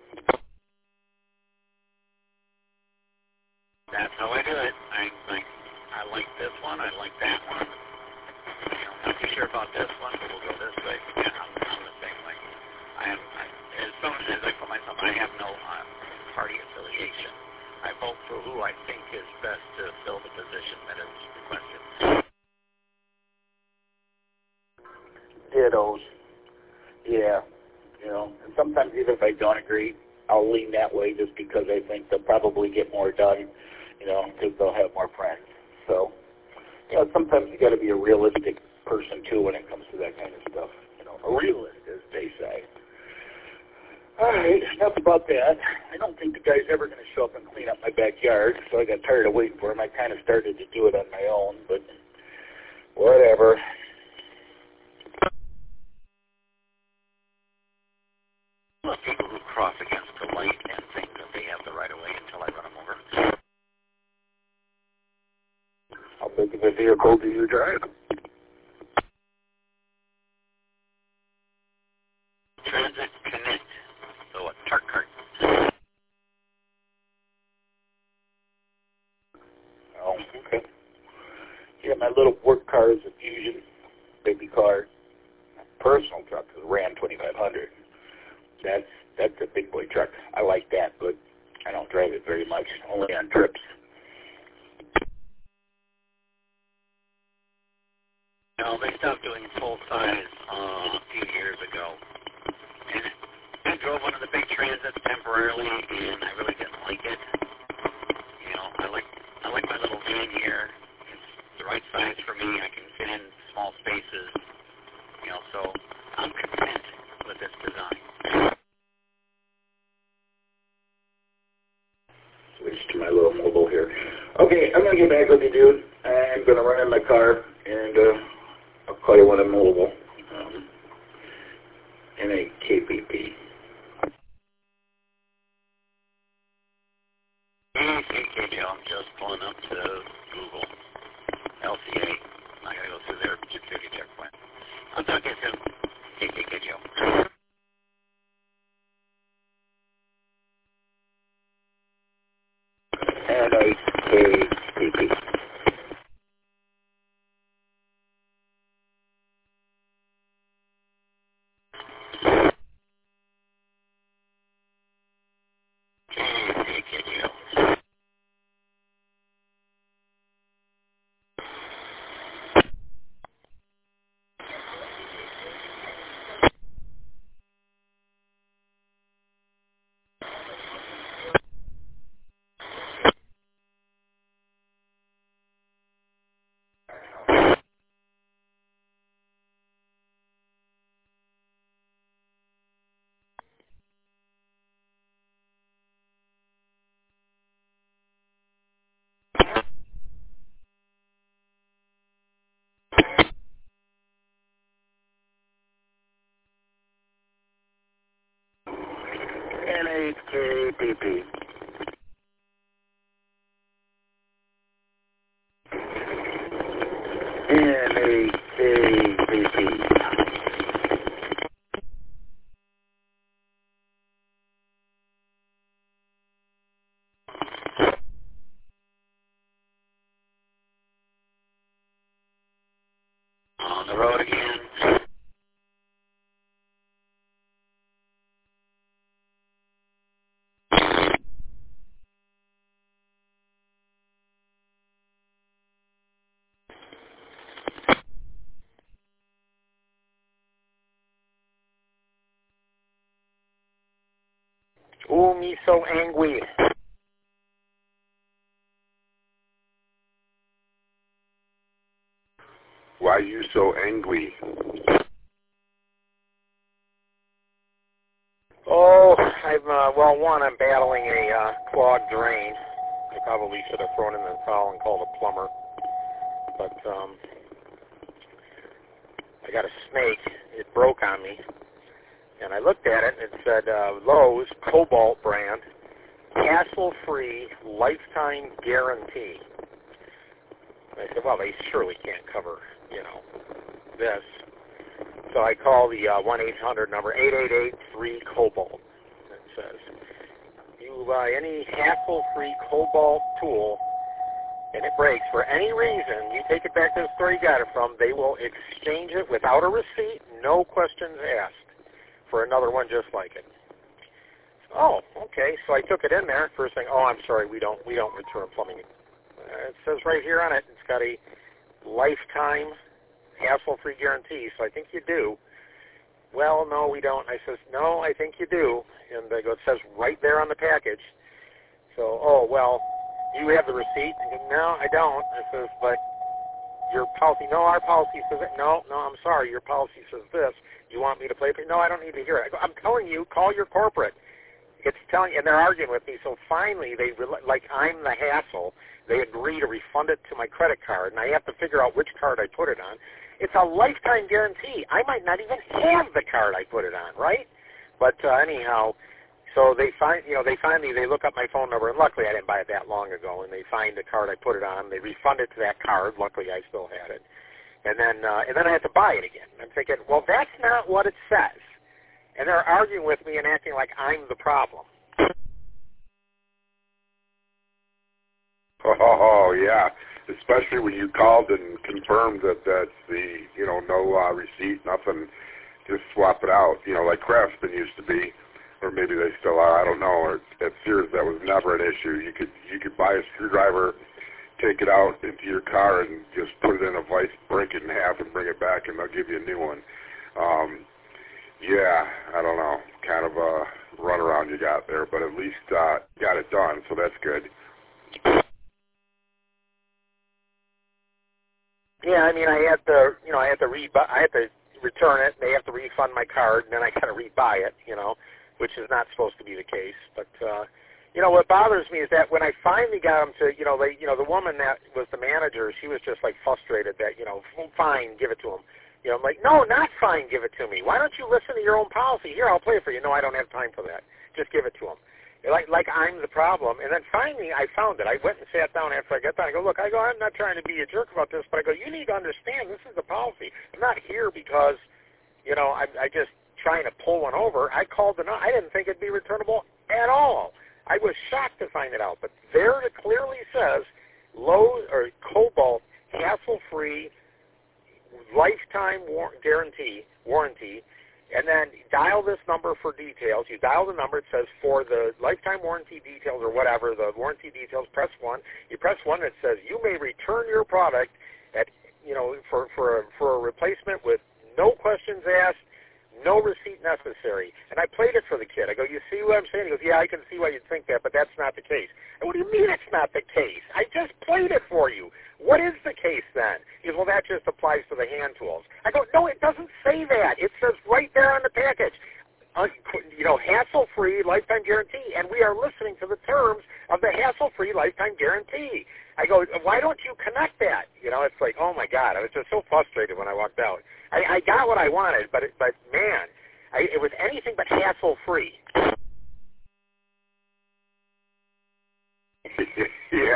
That's how I do it. I like, I like this one. I like that one. You know, not too sure about this one, but we'll go this way. Yeah, I'm, I'm the same way. I am, I, as soon as I put myself, I have no uh, party affiliation. I vote for who I think is best to fill the position that is requested. Dittos. Yeah. You know, and sometimes even if I don't agree, I'll lean that way just because I think they'll probably get more done, you know, because they'll have more friends. So, you know, sometimes you got to be a realistic person too when it comes to that kind of stuff. You know, a realist, as they say. All right, enough about that. I don't think the guy's ever going to show up and clean up my backyard, so I got tired of waiting for him. I kind of started to do it on my own, but whatever. Well, people who cross against the light and think that they have the right of way until I run them over. How big of a vehicle do you drive? Transit Connect. So a tart cart. Oh, okay. Yeah, my little work car is a Fusion, baby car. My personal truck is a Ram twenty-five hundred. That's that's a big boy truck. I like that, but I don't drive it very much, only on trips. No, they stopped doing full size uh, a few years ago. And I drove one of the big transits temporarily, and I really didn't like it. You know, I like I like my little van here. It's the right size for me. I can fit in small spaces. You know, so I'm content with this design. Switch to my little mobile here. Okay, I'm going to get back with you, dude. I'm going to run in my car, and uh, I'll call you when I'm mobile. Um, in a K P P. K P P, I'm just pulling up to Google. L C A. I got to go through their security checkpoint. I'll talk to you soon. K P P, Joe. And a K P P. K P P, Joe. eight K B P. N eight K B P. On the road again. Oh, me so angry. Why you so angry? Oh, I'm, uh, well, one, I'm battling a uh, clogged drain. I probably should have thrown in the towel and called a plumber. But um, I got a snake. It broke on me. And I looked at it, and it said uh, Lowe's Cobalt brand, hassle-free, lifetime guarantee. And I said, well, they surely can't cover, you know, this. So I call the uh, one eight hundred number, eight eight eight three Cobalt. It says, you buy any hassle-free Cobalt tool, and it breaks for any reason, you take it back to the store you got it from, they will exchange it without a receipt, no questions asked, for another one just like it. Oh, okay. So I took it in there. First thing, oh, I'm sorry, we don't we don't return plumbing. Uh, it says right here on it, it's got a lifetime hassle-free guarantee. So I think you do. Well, no, we don't. I says, no, I think you do. And I go, it says right there on the package. So, oh, well, do you have the receipt? I go, no, I don't. I says, but your policy, no, our policy says it. No, no, I'm sorry, your policy says this. You want me to play? No, I don't need to hear it. I go, I'm telling you, call your corporate. It's telling, and they're arguing with me. So finally, they like I'm the hassle. They agree to refund it to my credit card, and I have to figure out which card I put it on. It's a lifetime guarantee. I might not even have the card I put it on, right? But uh, anyhow, so they find, you know, they finally they look up my phone number, and luckily I didn't buy it that long ago, and they find the card I put it on. They refund it to that card. Luckily, I still had it. And then, uh, and then I had to buy it again. I'm thinking, well, that's not what it says. And they're arguing with me and acting like I'm the problem. Oh, yeah. Especially when you called and confirmed that that's the, you know, no uh, receipt, nothing, just swap it out. You know, like Craftsman used to be, or maybe they still are, I don't know. Or at Sears, that was never an issue. You could you could buy a screwdriver, take it out into your car, and just put it in a vise, break it in half, and bring it back, and they'll give you a new one. Um, yeah, I don't know, kind of a runaround you got there, but at least uh, got it done, so that's good. Yeah, I mean, I had to, you know, I had to re, I had to return it. They have to refund my card, and then I got to rebuy it, you know, which is not supposed to be the case. But uh, you know, what bothers me is that when I finally got them to, you know, they, you know, the woman that was the manager, she was just like frustrated that, you know, fine, give it to them. You know, I'm like, no, not fine, give it to me. Why don't you listen to your own policy? Here, I'll play it for you. No, I don't have time for that. Just give it to them. Like, like I'm the problem. And then finally I found it. I went and sat down after I got done. I go, look, I go, I'm not trying to be a jerk about this, but I go, you need to understand this is the policy. I'm not here because, you know, I, I just trying to pull one over. I called the, I didn't think it'd be returnable at all. I was shocked to find it out. But there it clearly says Lowe's or Cobalt hassle-free lifetime war- guarantee, warranty, and then dial this number for details. You dial the number. It says for the lifetime warranty details or whatever, the warranty details, press one. You press one, it says you may return your product at, you know, for, for, a, for a replacement with no questions asked, no receipt necessary. And I played it for the kid. I go, you see what I'm saying? He goes, yeah, I can see why you'd think that, but that's not the case. And what do you mean it's not the case? I just played it for you. What is the case then? He goes, well, that just applies to the hand tools. I go, no, it doesn't say that. It says right there on the package, uh, you know, hassle-free lifetime guarantee, and we are listening to the terms of the hassle-free lifetime guarantee. I go, why don't you connect that? You know, it's like, oh, my God. I was just so frustrated when I walked out. I, I got what I wanted, but, it, but man, I, it was anything but hassle-free.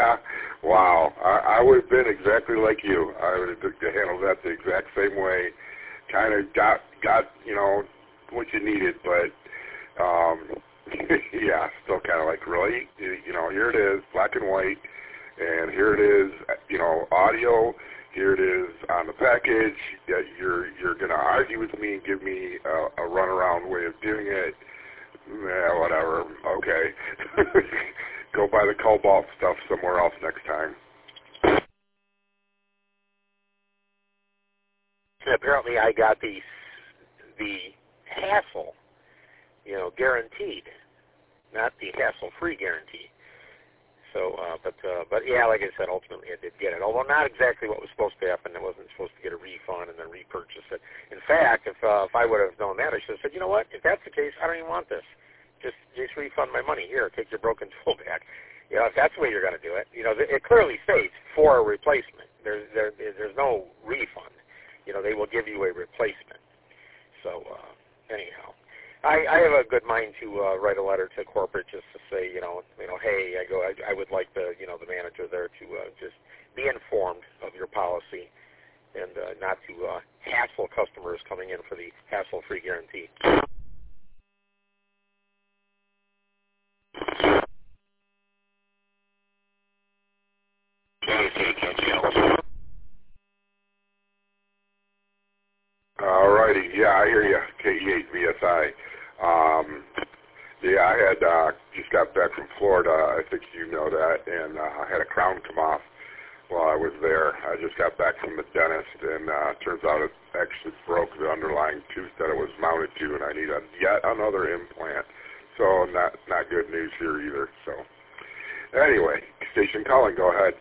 Yeah. Wow. I, I would have been exactly like you. I would have handled that the exact same way. Kind of got, got, you know, what you needed, but, um, yeah, still kind of like, really? You know, here it is, black and white, and here it is, you know, audio. Here it is on the package. You're you're going to argue with me and give me a, a runaround way of doing it. Yeah, whatever. Okay. Go buy the Cobalt stuff somewhere else next time. Apparently I got the the hassle, you know, guaranteed, not the hassle-free guarantee. So, uh, but uh, but yeah, like I said, ultimately I did get it. Although not exactly what was supposed to happen. I wasn't supposed to get a refund and then repurchase it. In fact, if uh, if I would have known that, I should have said, you know what? If that's the case, I don't even want this. Just just refund my money. Here, take your broken tool back. You know, if that's the way you're going to do it, you know, it clearly states for a replacement. There's there there's no refund. You know, they will give you a replacement. So uh, anyhow. I, I have a good mind to uh, write a letter to corporate just to say, you know, you know, hey, I go, I, I would like the, you know, the manager there to uh, just be informed of your policy and uh, not to uh, hassle customers coming in for the hassle-free guarantee. All righty. Yeah, I hear you. K E eight V S I. Um, yeah, I had uh, just got back from Florida. I think you know that, and uh, I had a crown come off while I was there. I just got back from the dentist, and uh, turns out it actually broke the underlying tooth that it was mounted to, and I need a, yet another implant. So not not good news here either. So anyway, station calling. Go ahead.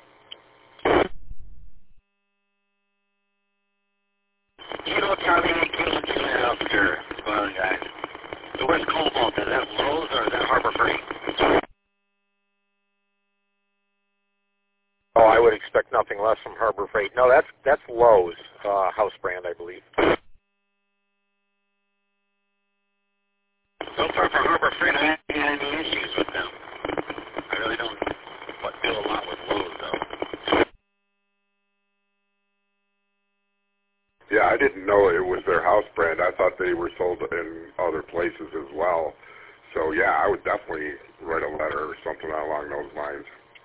You know, Tommy, I came into the house here, well, guys. So where's Cobalt? Is that Lowe's or is that Harbor Freight? Oh, I would expect nothing less from Harbor Freight. No, that's that's Lowe's uh, house brand, I believe. So far for Harbor Freight, I haven't had any issues with them. I really don't do a lot with Lowe's, though. Yeah, I didn't know it was their house brand. I thought they were sold in other places as well. So, yeah, I would definitely write a letter or something along those lines.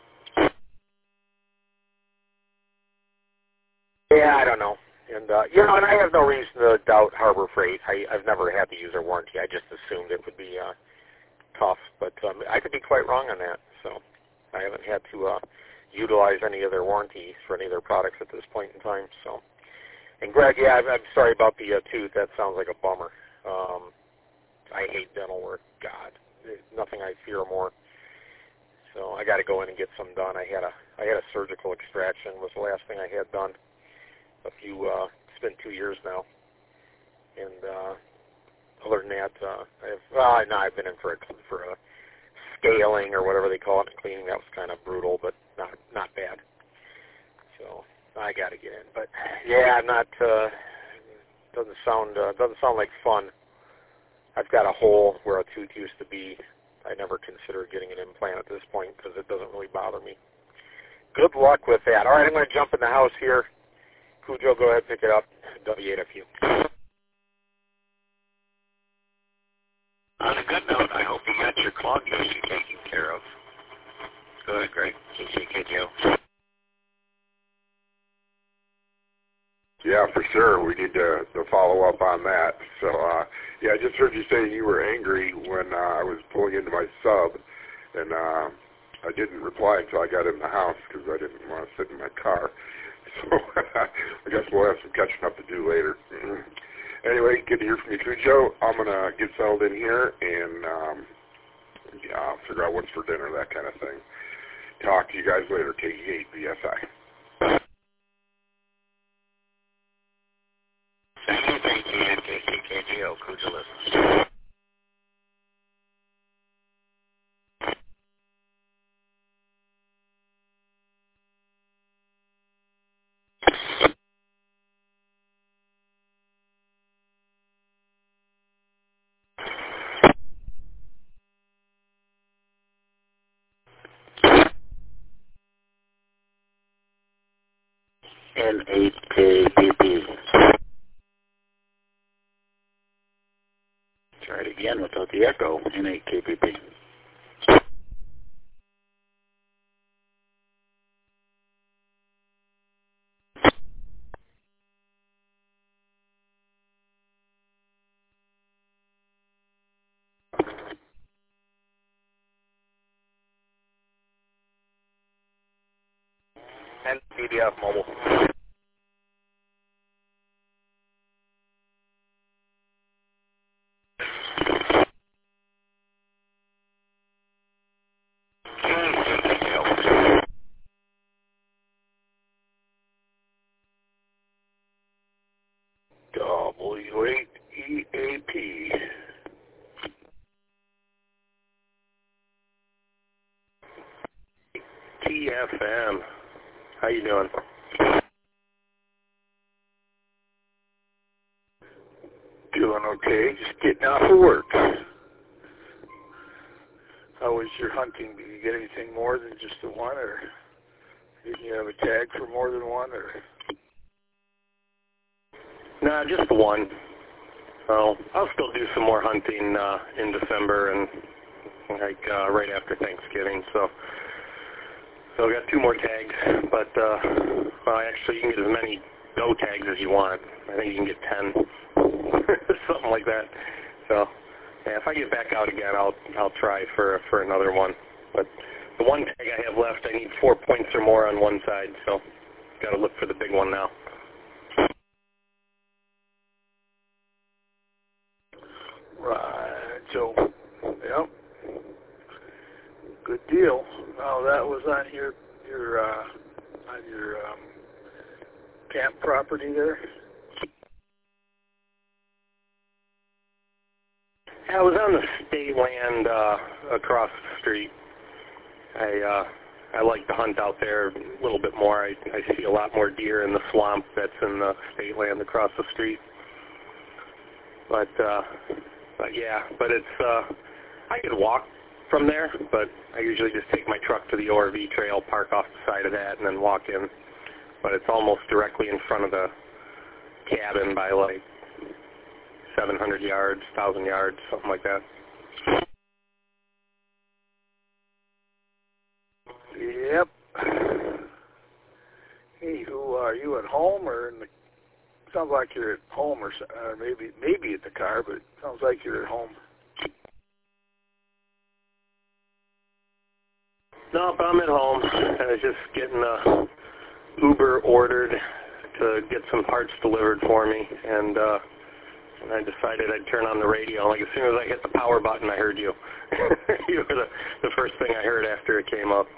Yeah, I don't know. And, uh, you know, and I have no reason to doubt Harbor Freight. I, I've never had the user warranty. I just assumed it would be uh, tough. But um, I could be quite wrong on that. So I haven't had to uh, utilize any of their warranties for any of their products at this point in time. So. And Greg, yeah, I'm, I'm sorry about the uh, tooth. That sounds like a bummer. Um, I hate dental work. God, there's nothing I fear more. So I got to go in and get some done. I had a I had a surgical extraction. Was the last thing I had done. A few. Uh, it's been two years now. And uh, other than that, uh, I've well, no, I've been in for a for a scaling or whatever they call it, and cleaning. That was kind of brutal, but not not bad. So. I got to get in, but yeah, I'm not. Uh, doesn't sound uh, doesn't sound like fun. I've got a hole where a tooth used to be. I never considered getting an implant at this point because it doesn't really bother me. Good luck with that. All right, I'm going to jump in the house here. Cujo, go ahead and pick it up. W eight F U. On a good note, I hope you got your clog issue taken care of. Go ahead, Greg. C C K J O. Yeah, for sure. We need to, to follow up on that. So, uh, yeah, I just heard you say you were angry when uh, I was pulling into my sub, and uh, I didn't reply until I got in the house because I didn't want to sit in my car. So I guess we'll have some catching up to do later. Mm-hmm. Anyway, good to hear from you, Cujo. I'm going to get settled in here and um, yeah, figure out what's for dinner, that kind of thing. Talk to you guys later, K E eight V S I. Thank you, thank you, and K C K G O, Cujo listens. N eight K P P. Try it again without the echo. N eight K P P. And P D F mobile. W eight E A P. T F M. How you doing? Doing okay. Just getting off of work. How was your hunting? Did you get anything more than just the one, or did you have a tag for more than one, or? Nah, just the one. So I'll still do some more hunting uh, in December and like uh, right after Thanksgiving. So, so I got two more tags, but uh, well, actually you can get as many doe tags as you want. I think you can get ten, something like that. So, yeah, if I get back out again, I'll I'll try for for another one. But the one tag I have left, I need four points or more on one side. So, got to look for the big one now. Right, so, yep, good deal. Now that was on your your uh, on your um, camp property there. Yeah, I was on the state land uh, across the street. I uh, I like to hunt out there a little bit more. I I see a lot more deer in the swamp that's in the state land across the street. But uh, But yeah, but it's, uh, I could walk from there, but I usually just take my truck to the O R V trail, park off the side of that, and then walk in. But it's almost directly in front of the cabin by like seven hundred yards, one thousand yards, something like that. Yep. Hey, who are you, at home or in the? Sounds like you're at home, or uh, maybe maybe at the car, but it sounds like you're at home. Nope, I'm at home. I was just getting a Uber ordered to get some parts delivered for me, and uh, and I decided I'd turn on the radio. Like as soon as I hit the power button, I heard you. You were the, the first thing I heard after it came up.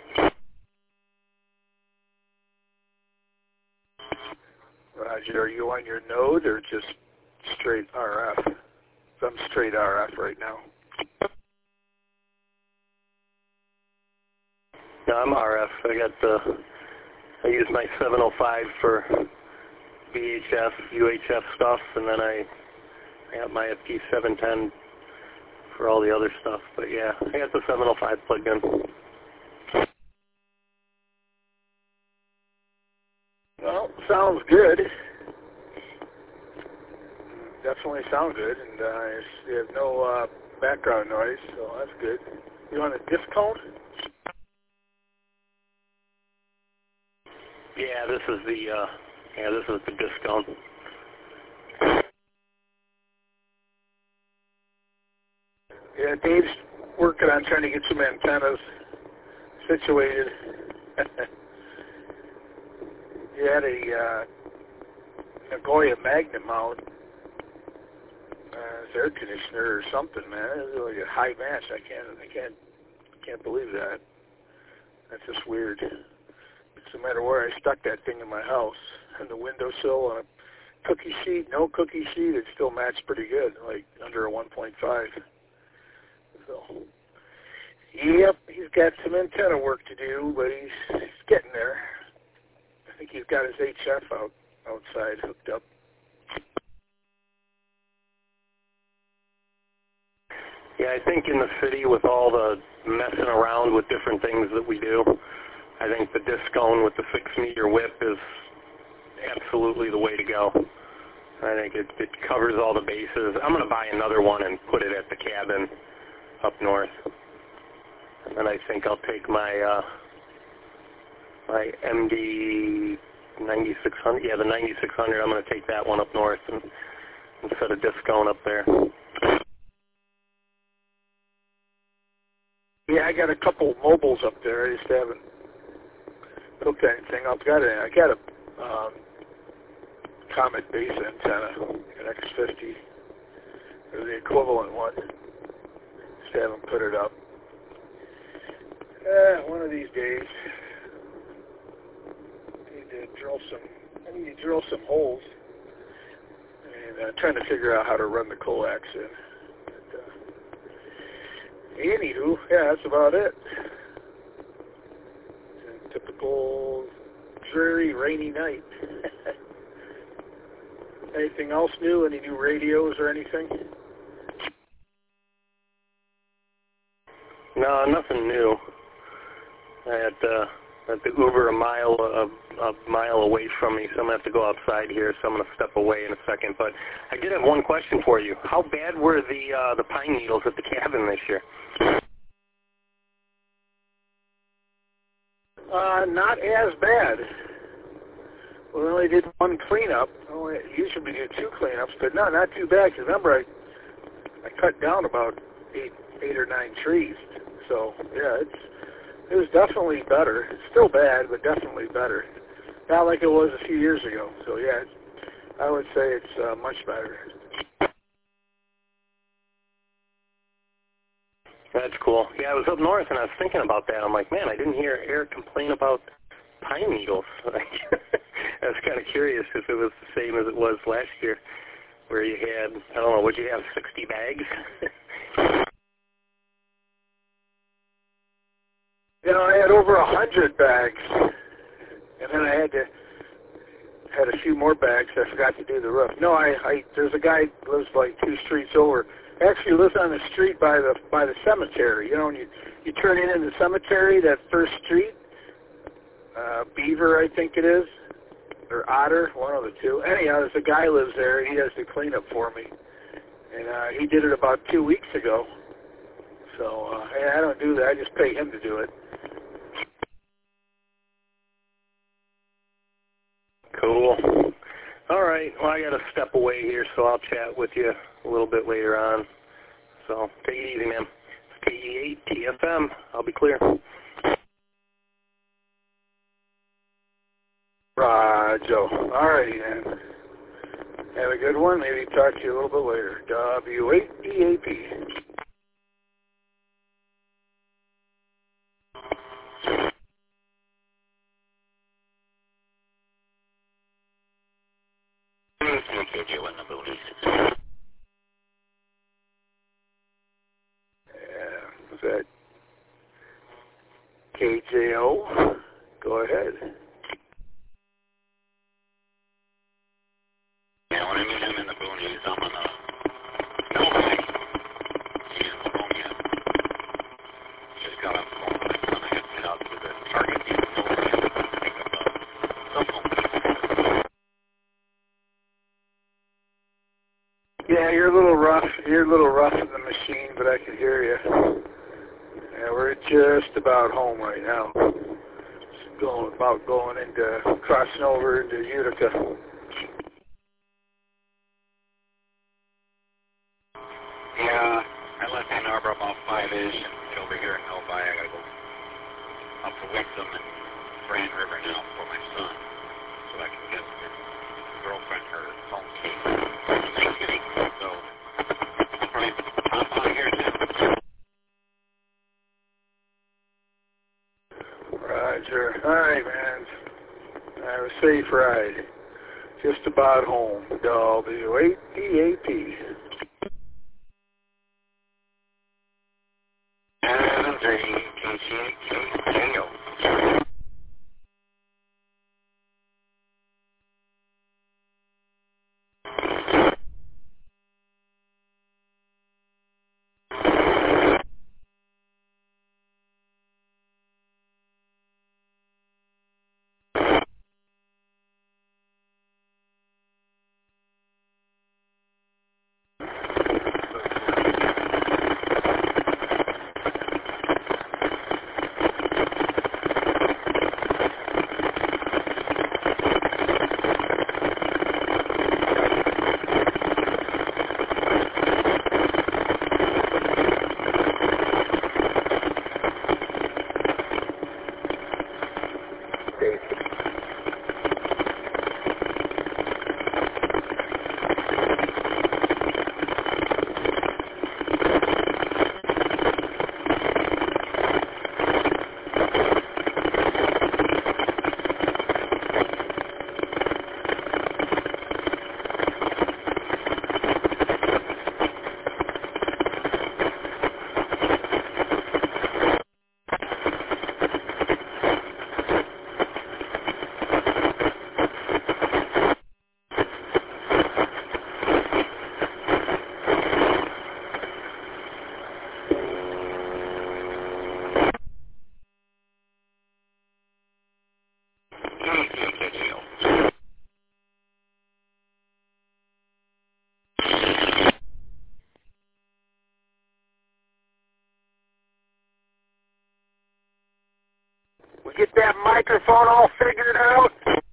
Roger, are you on your node or just straight R F? I'm straight R F right now. No, I'm R F. I got the, I use my seven oh five for V H F, U H F stuff, and then I, I got my P seven ten for all the other stuff. But yeah, I got the seven oh five plugged in. Well, sounds good. Definitely sound good, and uh, you have no uh, background noise, so that's good. You on a discount? Yeah, this is the, uh, yeah, this is the discount. Yeah, Dave's working on trying to get some antennas situated. He had a uh, Nagoya Magnet mount, uh, his air conditioner or something, man. It was like a high match. I can't, I can't, can't believe that. That's just weird. No matter where I stuck that thing in my house, on the windowsill, on a cookie sheet, no cookie sheet, it still matched pretty good, like under a one point five. So, yep, he's got some antenna work to do, but he's, he's getting there. I think he's got his H F out outside hooked up. Yeah, I think in the city with all the messing around with different things that we do, I think the disc cone with the six meter whip is absolutely the way to go. I think it, it covers all the bases. I'm going to buy another one and put it at the cabin up north. And I think I'll take my uh, my M D ninety-six hundred. Yeah, the ninety-six hundred. I'm going to take that one up north and, instead of discount up there. Yeah, I got a couple mobiles up there. I just haven't hooked anything up. Got a, I got a um, Comet base antenna, an X fifty, or the equivalent one. Just haven't put it up. Uh, one of these days, I need to drill some. I need to drill some holes, and uh, trying to figure out how to run the coax in. But, uh, anywho, yeah, that's about it. It's a typical dreary, rainy night. Anything else new? Any new radios or anything? No, nothing new. I had uh, had to Uber a mile a, a mile away from me, so I'm gonna have to go outside here. So I'm gonna step away in a second. But I did have one question for you. How bad were the uh, the pine needles at the cabin this year? Uh, not as bad. We only did one cleanup. Only, usually we do two cleanups, but no, not too bad. Because remember, I I cut down about eight eight or nine trees. So yeah, it's it was definitely better. It's still bad, but definitely better. Not like it was a few years ago. So yeah, it's, I would say it's uh, much better. That's cool. Yeah, I was up north and I was thinking about that. I'm like, man, I didn't hear Eric complain about pine needles. I was kind of curious if it was the same as it was last year, where you had, I don't know, would you have sixty bags? You know, I had over a hundred bags, and then I had to had a few more bags. I forgot to do the roof. No, I, I there's a guy who lives like two streets over. Actually, lives on the street by the by the cemetery. You know, and you you turn in in the cemetery, that first street, uh, Beaver, I think it is, or Otter, one of the two. Anyhow, there's a guy lives there. He does the cleanup for me, and uh, he did it about two weeks ago. So uh, I don't do that. I just pay him to do it. Cool. All right. Well, I got to step away here, so I'll chat with you a little bit later on. So take it easy, man. It's K E eight T F M. I'll be clear. Right, Joe. All righty, then. Have a good one. Maybe talk to you a little bit later. W eight E A P. K J O in the boonies. Yeah, was that K J O? Go ahead. Yeah, when I meet him in the boonies, I'm on a snowbank in Livonia. Just got off the phone with my son. I have to get out to the Target in Livonia to pick up a cell phone. Yeah, you're a little rough. You're a little rough in the machine, but I can hear you. Yeah, we're just about home right now. Just going about going into crossing over into Utica. Yeah, I left Ann Arbor about five-ish and get over here in Novi. I gotta go up to Wixom and Grand River now for my son, so I can get his girlfriend her home safe. Thanksgiving, so I'll probably hop on here soon. Roger. All right, man. Have a safe ride. Just about home. W eight E A P. And K J O. get that microphone all figured out?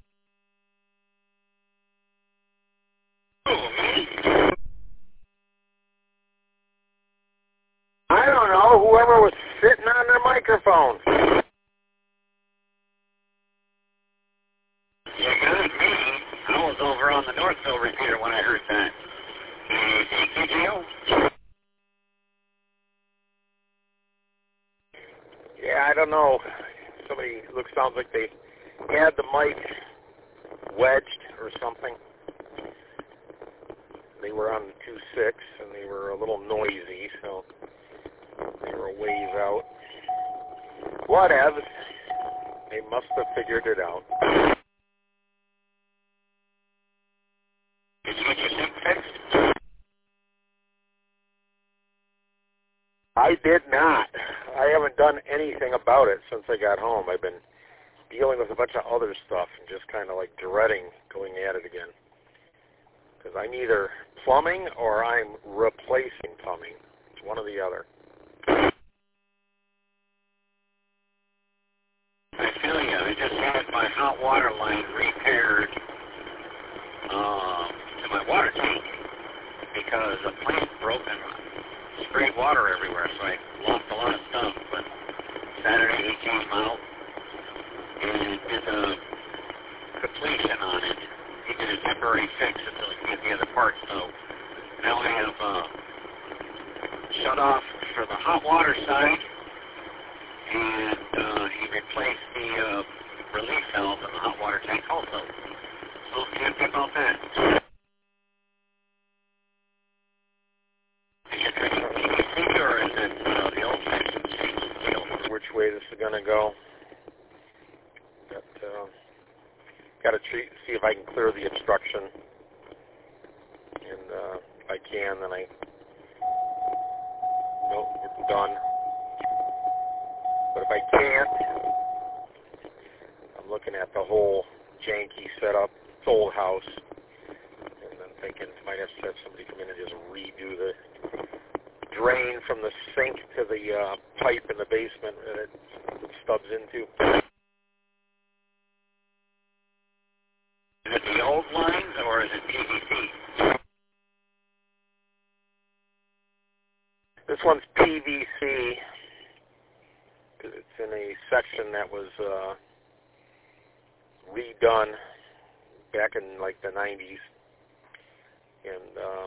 I don't know. Whoever was sitting on their microphone. Yeah, good. Me. I was over on the Northville repeater when I heard that. Did you? Yeah, I don't know. Somebody looks sounds like they had the mic wedged or something. They were on the two six and they were a little noisy, so they were a ways out. Whatever. They must have figured it out. Did you get your sync fixed? I did not. I haven't done anything about it since I got home. I've been dealing with a bunch of other stuff and just kind of like dreading going at it again. Because I'm either plumbing or I'm replacing plumbing. It's one or the other. I feel you. I just had my hot water line repaired uh, to my water tank because the plant broke and sprayed water everywhere, so I lost a lot of stuff. But Saturday he came out and did a completion on it. He did a temporary fix until he can get the other parts. So now I have uh, shut off for the hot water side, and uh, he replaced the uh, relief valve in the hot water tank also. So happy about that. Is your drinking P V C or is it uh, the old section stainless steel? Which way this is going to go. But, uh, got to see if I can clear the obstruction. And uh, if I can, then I... Nope, we're done. But if I can't, I'm looking at the whole janky setup. It's old house. And then thinking might have to have somebody come in and just redo the drain from the sink to the uh, pipe in the basement that it stubs into. Is it the old lines or is it P V C? This one's P V C because it's in a section that was uh, redone back in like the nineties, and um,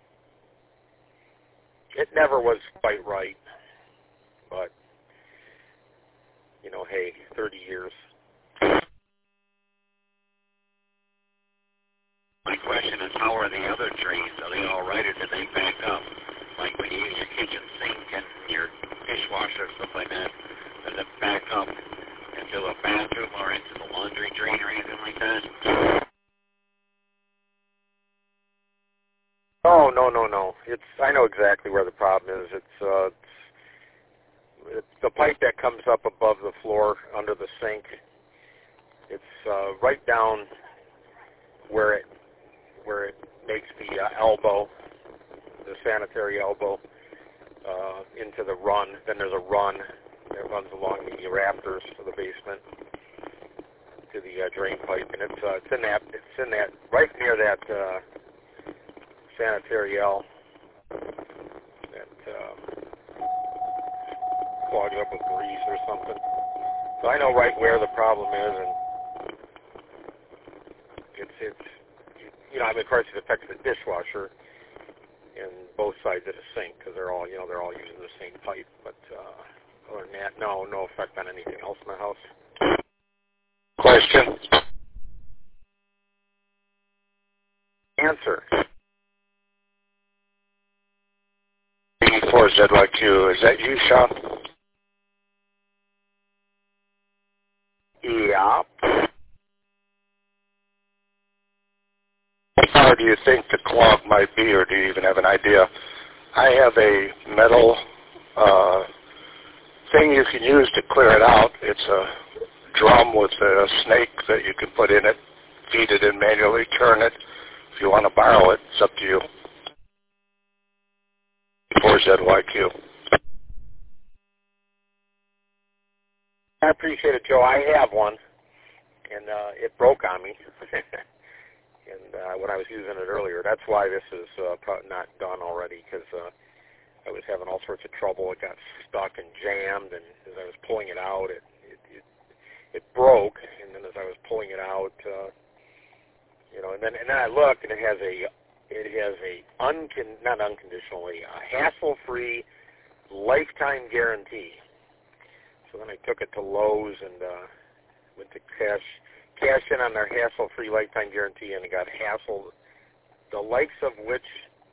it never was quite right. But you know, hey, thirty years. My question is, how are the other drains? Are they all right, or do they back up? Like when you use your kitchen sink and your dishwasher, stuff like that, does it back up into a bathroom or into the laundry drain or anything like that? Oh, no, no, no. It's I know exactly where the problem is. It's, uh, it's, it's the pipe that comes up above the floor under the sink. It's uh, right down where it where it makes the uh, elbow, the sanitary elbow, uh, into the run. Then there's a run that runs along the rafters of the basement to the uh, drain pipe, and it's uh, it's in that it's in that right near that uh, sanitary L that uh, clogged up with grease or something. So I know right where the problem is, and it's it's. You know, I mean, of course, it affects the dishwasher and both sides of the sink because they're all, you know, they're all using the same pipe. But uh, other than that, no, no effect on anything else in the house. Question. Answer. B four Z Y Q, is that you, Sean? Yeah. How far do you think the clog might be, or do you even have an idea? I have a metal uh, thing you can use to clear it out. It's a drum with a snake that you can put in it, feed it in manually, turn it. If you want to borrow it, it's up to you. four Z Y Q. I appreciate it, Joe. I have one, and uh, it broke on me. and uh, when I was using it earlier, that's why this is uh, pro- not done already, because uh, I was having all sorts of trouble. It got stuck and jammed, and as I was pulling it out, it it, it, it broke. And then as I was pulling it out, uh, you know, and then and then I looked, and it has a it has a uncon not unconditionally a hassle-free lifetime guarantee. So then I took it to Lowe's and uh, went to cash cash in on their hassle-free lifetime guarantee, and I got hassled, the likes of which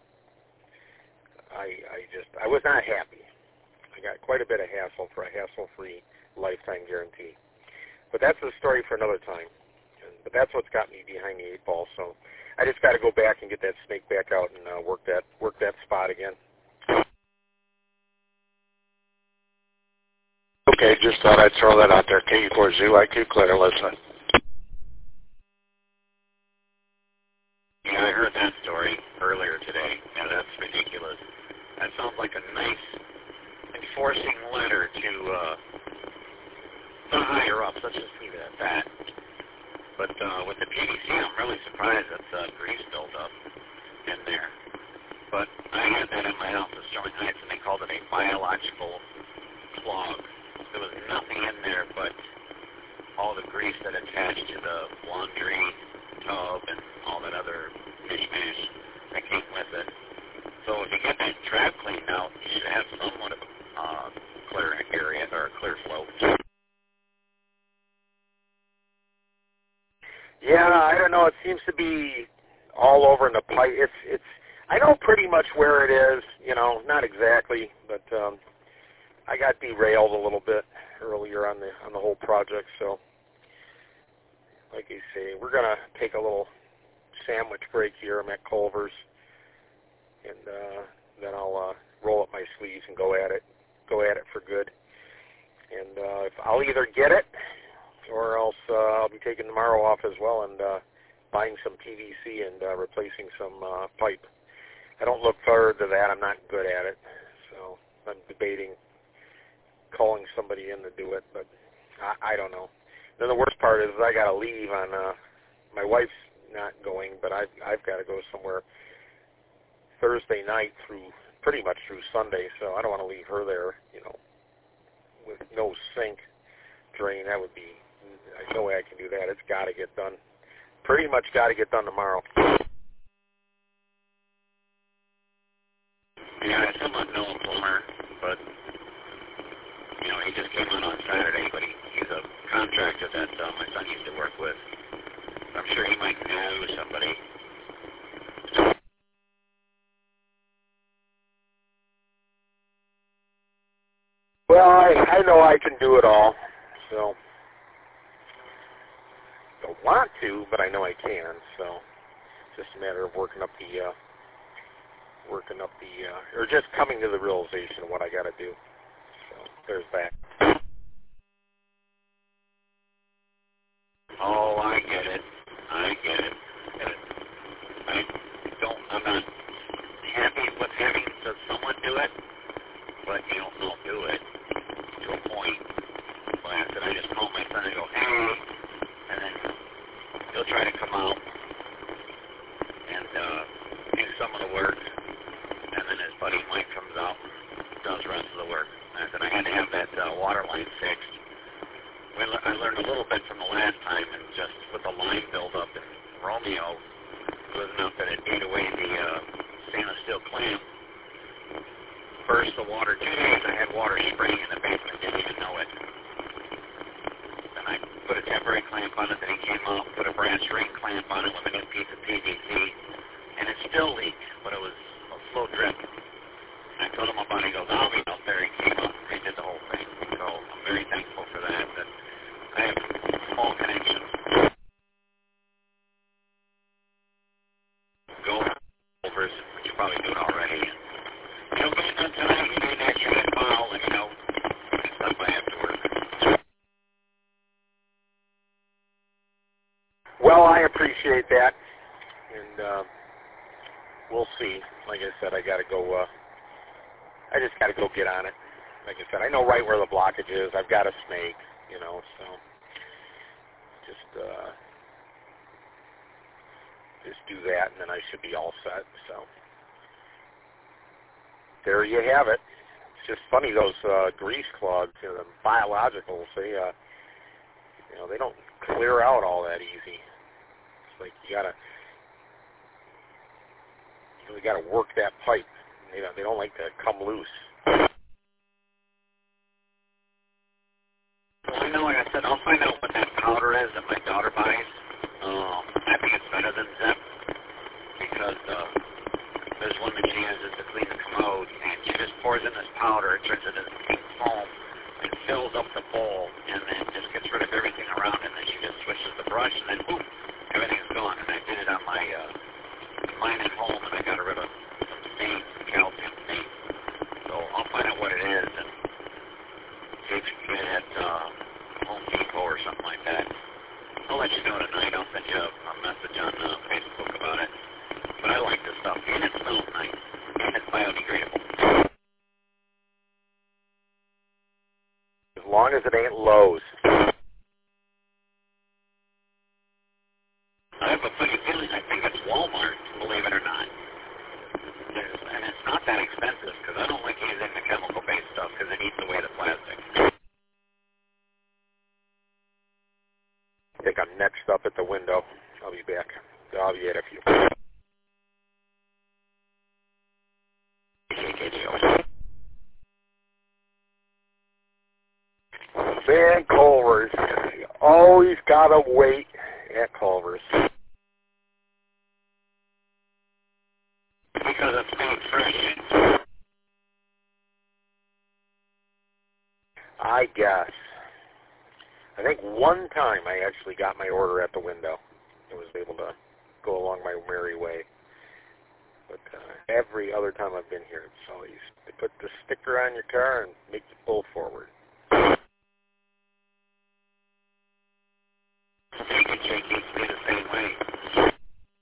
I I just I was not happy. I got quite a bit of hassle for a hassle-free lifetime guarantee. But that's a story for another time. And, but that's what's got me behind the eight ball. So I just got to go back and get that snake back out and uh, work that work that spot again. Okay, just thought I'd throw that out there. K E four Z Y Q, clear to listen. Yeah, I heard that story earlier today. Yeah, that's ridiculous. That sounds like a nice enforcing letter to uh, the higher-ups. Let's just leave it at that. But uh, with the P V C, I'm really surprised that uh, grease built up in there. But I had that in my house at Sterling Heights, and they called it a biological clog. There was nothing in there but all the grease that attached to the laundry tub and all that other mishmash that came with it. So if you get that trap cleaned out, you should have somewhat of a uh, clear area or a clear flow. Yeah, I don't know. It seems to be all over in the pipe. It's it's. I know pretty much where it is. You know, not exactly, but um, I got derailed a little bit earlier on the on the whole project. So, like you say, we're gonna take a little sandwich break here. I'm at Culver's, and uh, then I'll uh, roll up my sleeves and go at it. Go at it for good. And uh, if I'll either get it, or else uh, I'll be taking tomorrow off as well and uh, buying some P V C and uh, replacing some uh, pipe. I don't look forward to that. I'm not good at it, so I'm debating calling somebody in to do it, but I, I don't know. Then the worst part is I got to leave on. Uh, my wife's not going, but I've I've got to go somewhere Thursday night through pretty much through Sunday, so I don't want to leave her there, you know, with no sink drain. That would be. There's no way I can do that. It's got to get done. Pretty much got to get done tomorrow. Yeah, I somewhat know a plumber, but, you know, he just came in on Saturday, but he, he's a contractor that uh, my son used to work with. I'm sure he might know somebody. Well, I, I know I can do it all, so don't want to, but I know I can. So it's just a matter of working up the, uh, working up the, uh, or just coming to the realization of what I got to do. So there's that. Oh, I get it. I get it. I don't, I'm not happy with having to someone do it, but you know, they'll do it to a point. So I said, I just call my son and go, hey, and then he'll try to come out and uh, do some of the work, and then his buddy Mike comes out and does the rest of the work. And I said, I had to have that uh, water line fixed. We le- I learned a little bit from the last time, and just with the line buildup in Romeo, it was enough that it ate away the uh, stainless steel clamp. First, the water, two days I had water spraying in the basement, didn't even know it. Then I put a temporary clamp on it, then he came out, put a brass ring clamp on it with a new piece of P V C, and it still leaked, but it was a slow drip. And I told him about it, he goes, I'll be out there. He came up and redid the whole thing. So I'm very thankful for that, that I have small connections. Go over, which you're probably doing already. You know, getting done tonight, you need that shit and file, and you know, and stuff I have to work. Well, I appreciate that, and uh, we'll see. Like I said, I got to go. Uh, I just got to go get on it. Like I said, I know right where the blockage is. I've got a snake. you know, so just uh, just do that, and then I should be all set. So there you have it. It's just funny, those uh, grease clogs, you know, the biologicals, they, uh, you know, they don't clear out all that easy. It's like you gotta, you really gotta work that pipe. You know, they don't like to come loose. Well, I know, like I said, I'll find out what that powder is that my daughter buys. Um, I think it's better than Zep because uh, there's one that she uses to clean the commode, and she just pours in this powder, it turns it into pink foam, and fills up the bowl, and then just gets rid of everything around it, and then she just swishes the brush, and then boom, everything's gone. And I did it on my uh, mine at home, and I got rid of some stains, some calcium stains. So I'll find out what it is, and see if you can get it at uh, Home Depot or something like that. I'll let you know tonight. I'll send you a, a message on uh, Facebook about it. But I like this stuff, and it smells nice, and it's biodegradable. As long as it ain't Lowe's. I have a funny feeling. I think it's Walmart, believe it or not. There's, and it's not that expensive, because I don't like using the chemical-based stuff, because it eats away the plastic. I think I'm next up at the window. I'll be back. I'll be at a few. Van Culver's. Always gotta wait at Culver's. Because it's staying fresh. I guess. I think one time I actually got my order at the window. I was able to go along my merry way. But uh, every other time I've been here, it's always, they put the sticker on your car and make you pull forward. Steak and Shake used to be the same way.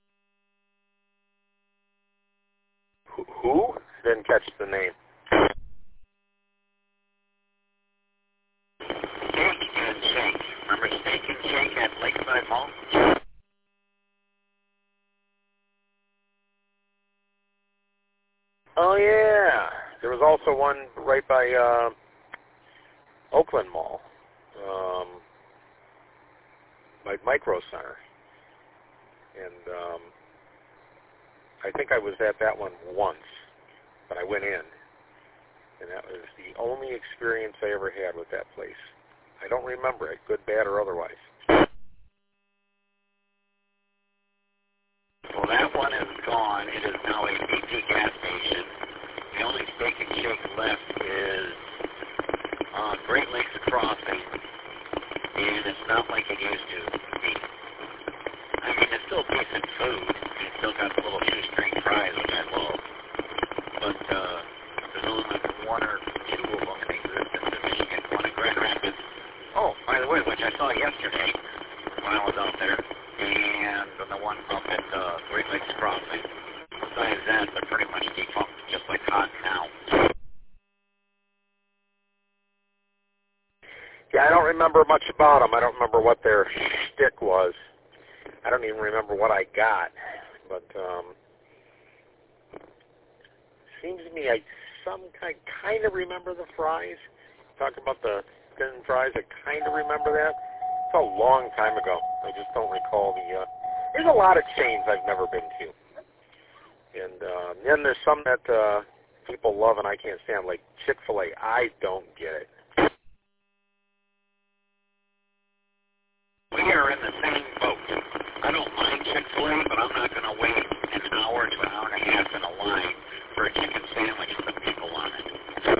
Who? who? Didn't catch the name. Steak and Shake. Remember Steak and Shake at Lakeside Mall? Oh, yeah. There was also one right by uh, Oakland Mall, um, by Micro Center. And um, I think I was at that one once, but I went in. And that was the only experience I ever had with that place. I don't remember it, good, bad, or otherwise. Well, that one is gone. It is now a B P gas station. The only Steak and Shake left is uh, Great Lakes Crossing, and it's not like it used to be. I mean, it's still decent food. It's still got the little shoestring fries, which I love. But uh, there's only like one or two of them in existence in Michigan. One in Grand Rapids. Oh, by the way, which I saw yesterday when I was out there. And the one up at uh, Great Lakes Crossing. Besides that, they're pretty much defunct, just like Hot now. Yeah, I don't remember much about them. I don't remember what their shtick was. I don't even remember what I got. But um, seems to me I some kind kind of remember the fries. Talking about the thin fries, I kind of remember that. It's a long time ago. I just don't recall the... Uh, there's a lot of chains I've never been to. And uh, then there's some that uh, people love and I can't stand, like Chick-fil-A. I don't get it. We are in the same boat. I don't mind Chick-fil-A, but I'm not going to wait an hour to an hour and a half in a line for a chicken sandwich with a pickle on it.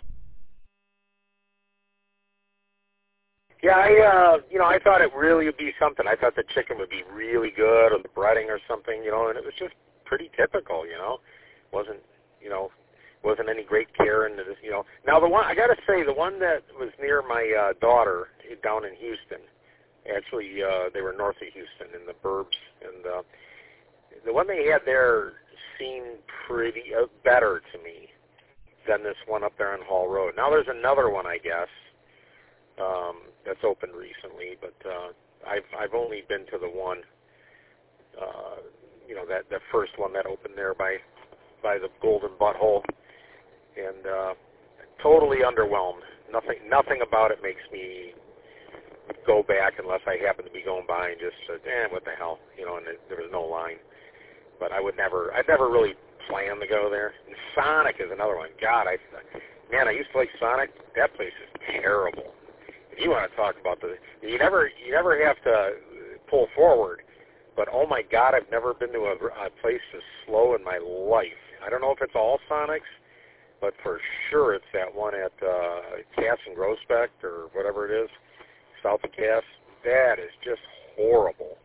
Yeah, I, uh, you know, I thought it really would be something. I thought the chicken would be really good, or the breading or something, you know, and it was just pretty typical, you know. Wasn't, you know, wasn't any great care into this, you know. Now, the one, I got to say, the one that was near my uh, daughter down in Houston, actually, uh, they were north of Houston in the burbs, and uh, the one they had there seemed pretty uh, better to me than this one up there on Hall Road. Now, there's another one, I guess. um, that's opened recently, but uh, I've I've only been to the one, uh, you know, that the first one that opened there by by the Golden Butthole, and uh, totally underwhelmed. Nothing nothing about it makes me go back unless I happen to be going by and just said, eh, what the hell, you know, and there was no line. But I would never, I'd never really plan to go there. And Sonic is another one. God, I, man, I used to like Sonic. That place is terrible. If you want to talk about the, you never, you never have to pull forward. But oh my God, I've never been to a, a place this slow in my life. I don't know if it's all Sonics, but for sure it's that one at uh, Cass and Grospect or whatever it is, south of Cass. That is just horrible.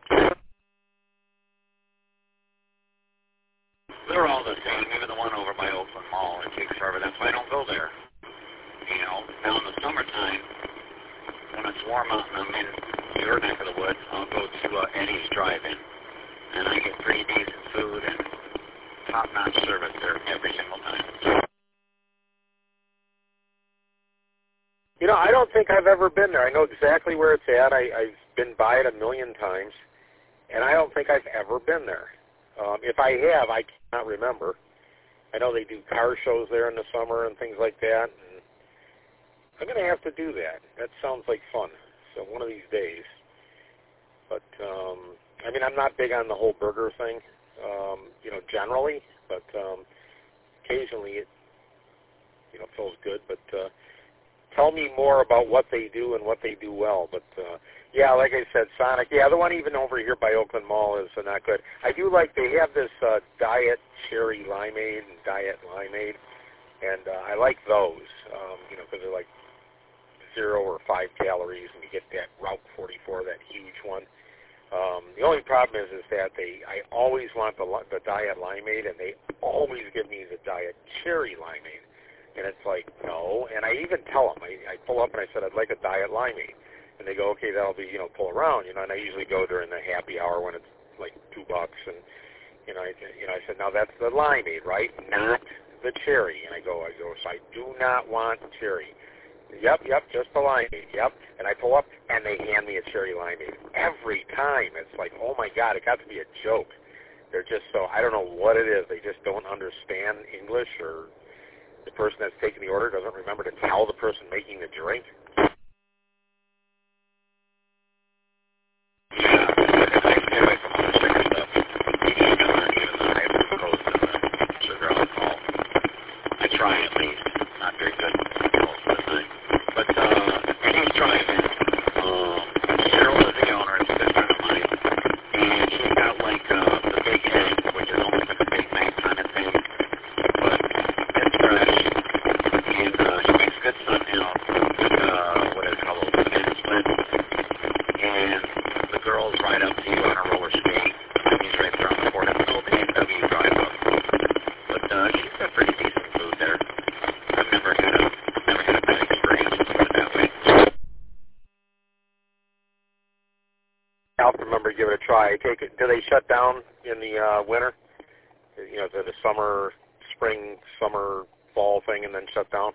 They're all the same, even the one over by Oakland Mall. It takes forever. That's why I don't go there. You know, now in the summertime, when it's warm out and I'm in your neck of the woods, I'll go to uh, Eddie's Drive-In, and I get pretty decent food and top-notch service there every single time. You know, I don't think I've ever been there. I know exactly where it's at. I, I've been by it a million times, and I don't think I've ever been there. Um, if I have, I cannot remember. I know they do car shows there in the summer and things like that, and I'm going to have to do that. That sounds like fun. So one of these days. But, um, I mean, I'm not big on the whole burger thing, um, you know, generally, but um, occasionally it, you know, feels good. But uh, tell me more about what they do and what they do well. But, uh, yeah, like I said, Sonic, yeah, the one even over here by Oakland Mall is uh, not good. I do like, they have this uh, Diet Cherry Limeade and Diet Limeade, and uh, I like those, um, you know, because they're like zero or five calories, and you get that Route forty-four, that huge one. Um, the only problem is, is that they, I always want the, the Diet Limeade, and they always give me the Diet Cherry Limeade. And it's like, no. And I even tell them, I, I pull up and I said, I'd like a Diet Limeade. And they go, okay, that'll be, you know, pull around, you know. And I usually go during the happy hour when it's like two bucks. And, you know, I, you know, I said, now that's the limeade, right? Not the cherry. And I go, I go, so I do not want cherry. Yep, yep, just the limeade, yep. And I pull up, and they hand me a cherry limeade. Every time, it's like, oh, my God, it got to be a joke. They're just so, I don't know what it is. They just don't understand English, or the person that's taking the order doesn't remember to tell the person making the drink. Yeah, I stay away from all the sugar stuff. Even the high fructose and the sugar alcohol. I try at least. Not very good most of the time. But uh, Eddie's Drive-In, uh, Cheryl is the owner. It's a good friend of mine. And she's got like uh, the Big Egg, which is almost like a Big Mac kind of thing. But it's fresh. And uh, she makes good stuff, you know, good, uh, what is it called, banana splits. And the girls ride up to you on a roller skate. And he's right there on the board. It's an old A and W drive-up. But uh, she's got pretty decent food there. I've never had a never had a bad experience, put it that way. I'll remember to give it a try. Take it. Do they shut down in the uh, winter? You know, the, the summer, spring, summer, fall thing, and then shut down?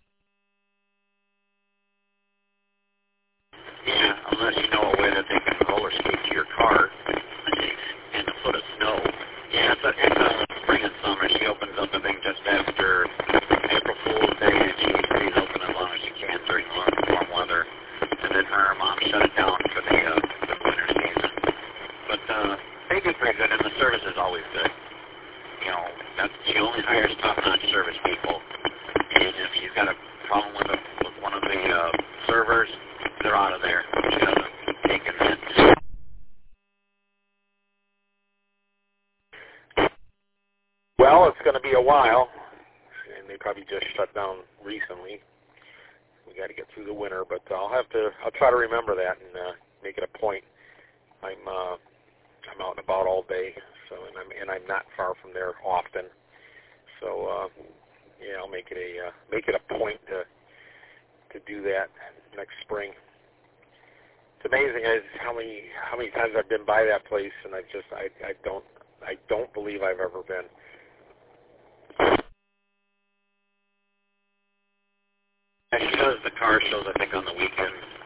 Yeah, unless you know a way that they can roller skate to your car in a foot of snow. Yeah, it's a, it's a spring and summer. She opens up the thing just after April Fool's Day, and she stays open as long as she can during warm, warm weather. And then her mom shut it down for the, uh, the winter season. But uh, they do pretty good, and the service is always good. You know, that's, she only hires top-notch service people. And if she's got a problem with, a, with one of the uh, servers, they're out of there. She doesn't take it in. Well, it's going to be a while, and they probably just shut down recently. We got to get through the winter, but I'll have to. I'll try to remember that and uh, make it a point. I'm uh, I'm out and about all day, so and I'm and I'm not far from there often. So uh, yeah, I'll make it a uh, make it a point to to do that next spring. It's amazing how many how many times I've been by that place, and I just I, I don't I don't believe I've ever been. And she does the car shows, I think, on the weekends.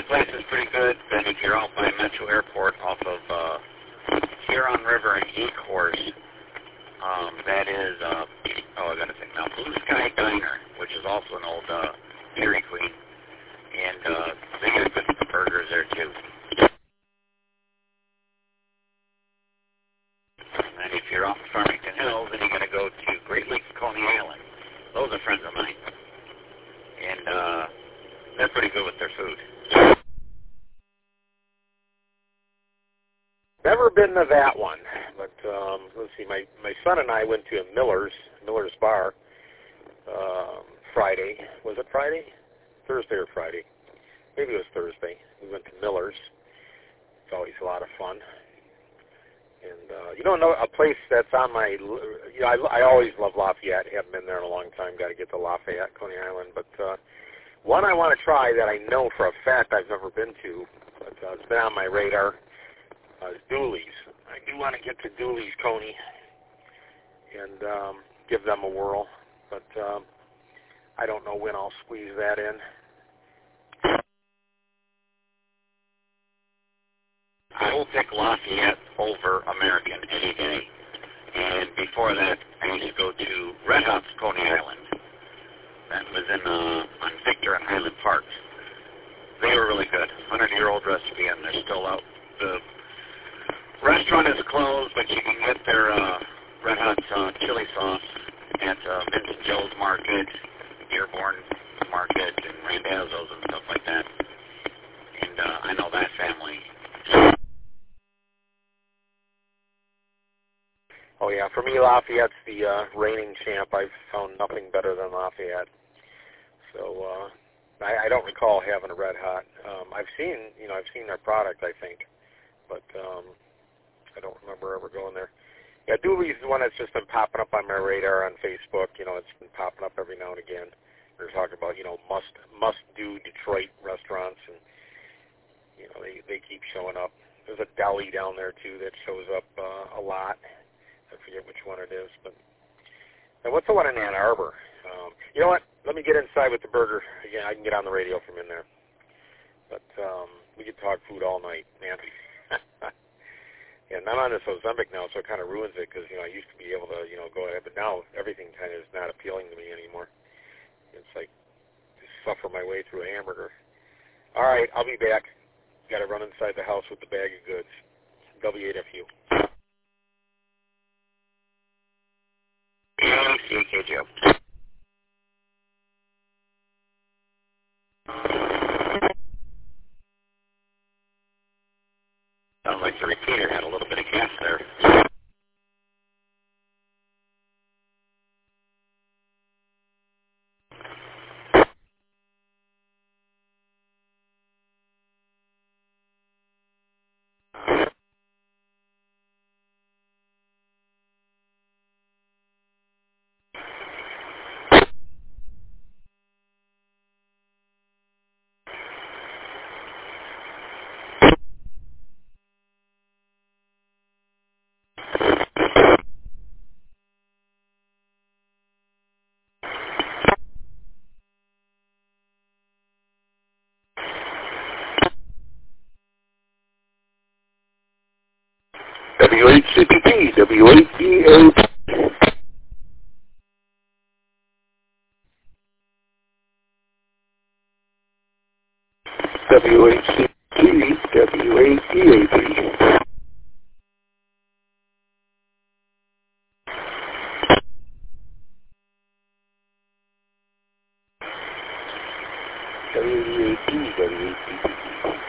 that place is pretty good. Then if you're out by Metro Airport off of uh, Huron River and Ecorse, um, that is, uh, oh, I got to think now, Blue Sky Diner, which is also an old uh, Dairy Queen. And uh, they got good burgers there, too. And if you're off of Farmington Hills, then you're going to go to Great Lakes, Coney Island. Those are friends of mine. And uh, they're pretty good with their food. Never been to that one, but um, let's see. My my son and I went to a Miller's Miller's Bar um, Friday. Was it Friday? Thursday or Friday? Maybe it was Thursday. We went to Miller's. It's always a lot of fun. And uh, you don't know a place that's on my. You know, I, I always love Lafayette. Haven't been there in a long time. Got to get to Lafayette, Coney Island. But uh, one I want to try that I know for a fact I've never been to, but uh, it's been on my radar. Uh, is Dooley's. I do want to get to Dooley's, Coney, and um, give them a whirl, but um, I don't know when I'll squeeze that in. I will pick Lafayette over American any day. And before that, I used to go to Red Hot's Coney Island. That was in uh, on Victor and Highland Park. They were really good. hundred-year-old recipe, and they're still out. The restaurant is closed, but you can get their uh, Red Hot uh, chili sauce at uh, Vincent Joe's Market, Dearborn Market, and Randazzo's and stuff like that. And uh, I know that family. Oh, yeah. For me, Lafayette's the uh, reigning champ. I've found nothing better than Lafayette. So uh, I, I don't recall having a Red Hot. Um, I've seen, you know, I've seen their product, I think, but um, I don't remember ever going there. Yeah, Dooley's is the one that's just been popping up on my radar on Facebook. You know, it's been popping up every now and again. They're talking about, you know, must must do Detroit restaurants, and you know, they they keep showing up. There's a deli down there too that shows up uh, a lot. I forget which one it is, but and what's the one in Ann Arbor? Um, you know what? Let me get inside with the burger. Again, I can get on the radio from in there. But um, we could talk food all night, man. And I'm on this Ozempic now, so it kind of ruins it because, you know, I used to be able to, you know, go ahead, but now everything kind of is not appealing to me anymore. It's like to suffer my way through a hamburger. All right, I'll be back. Got to run inside the house with the bag of goods. W eight F U. C K Joe. Sounds like the repeater had a little bit of gas there. W H C P, W H E A P. W H C P, W H E A P. W A P, W A P.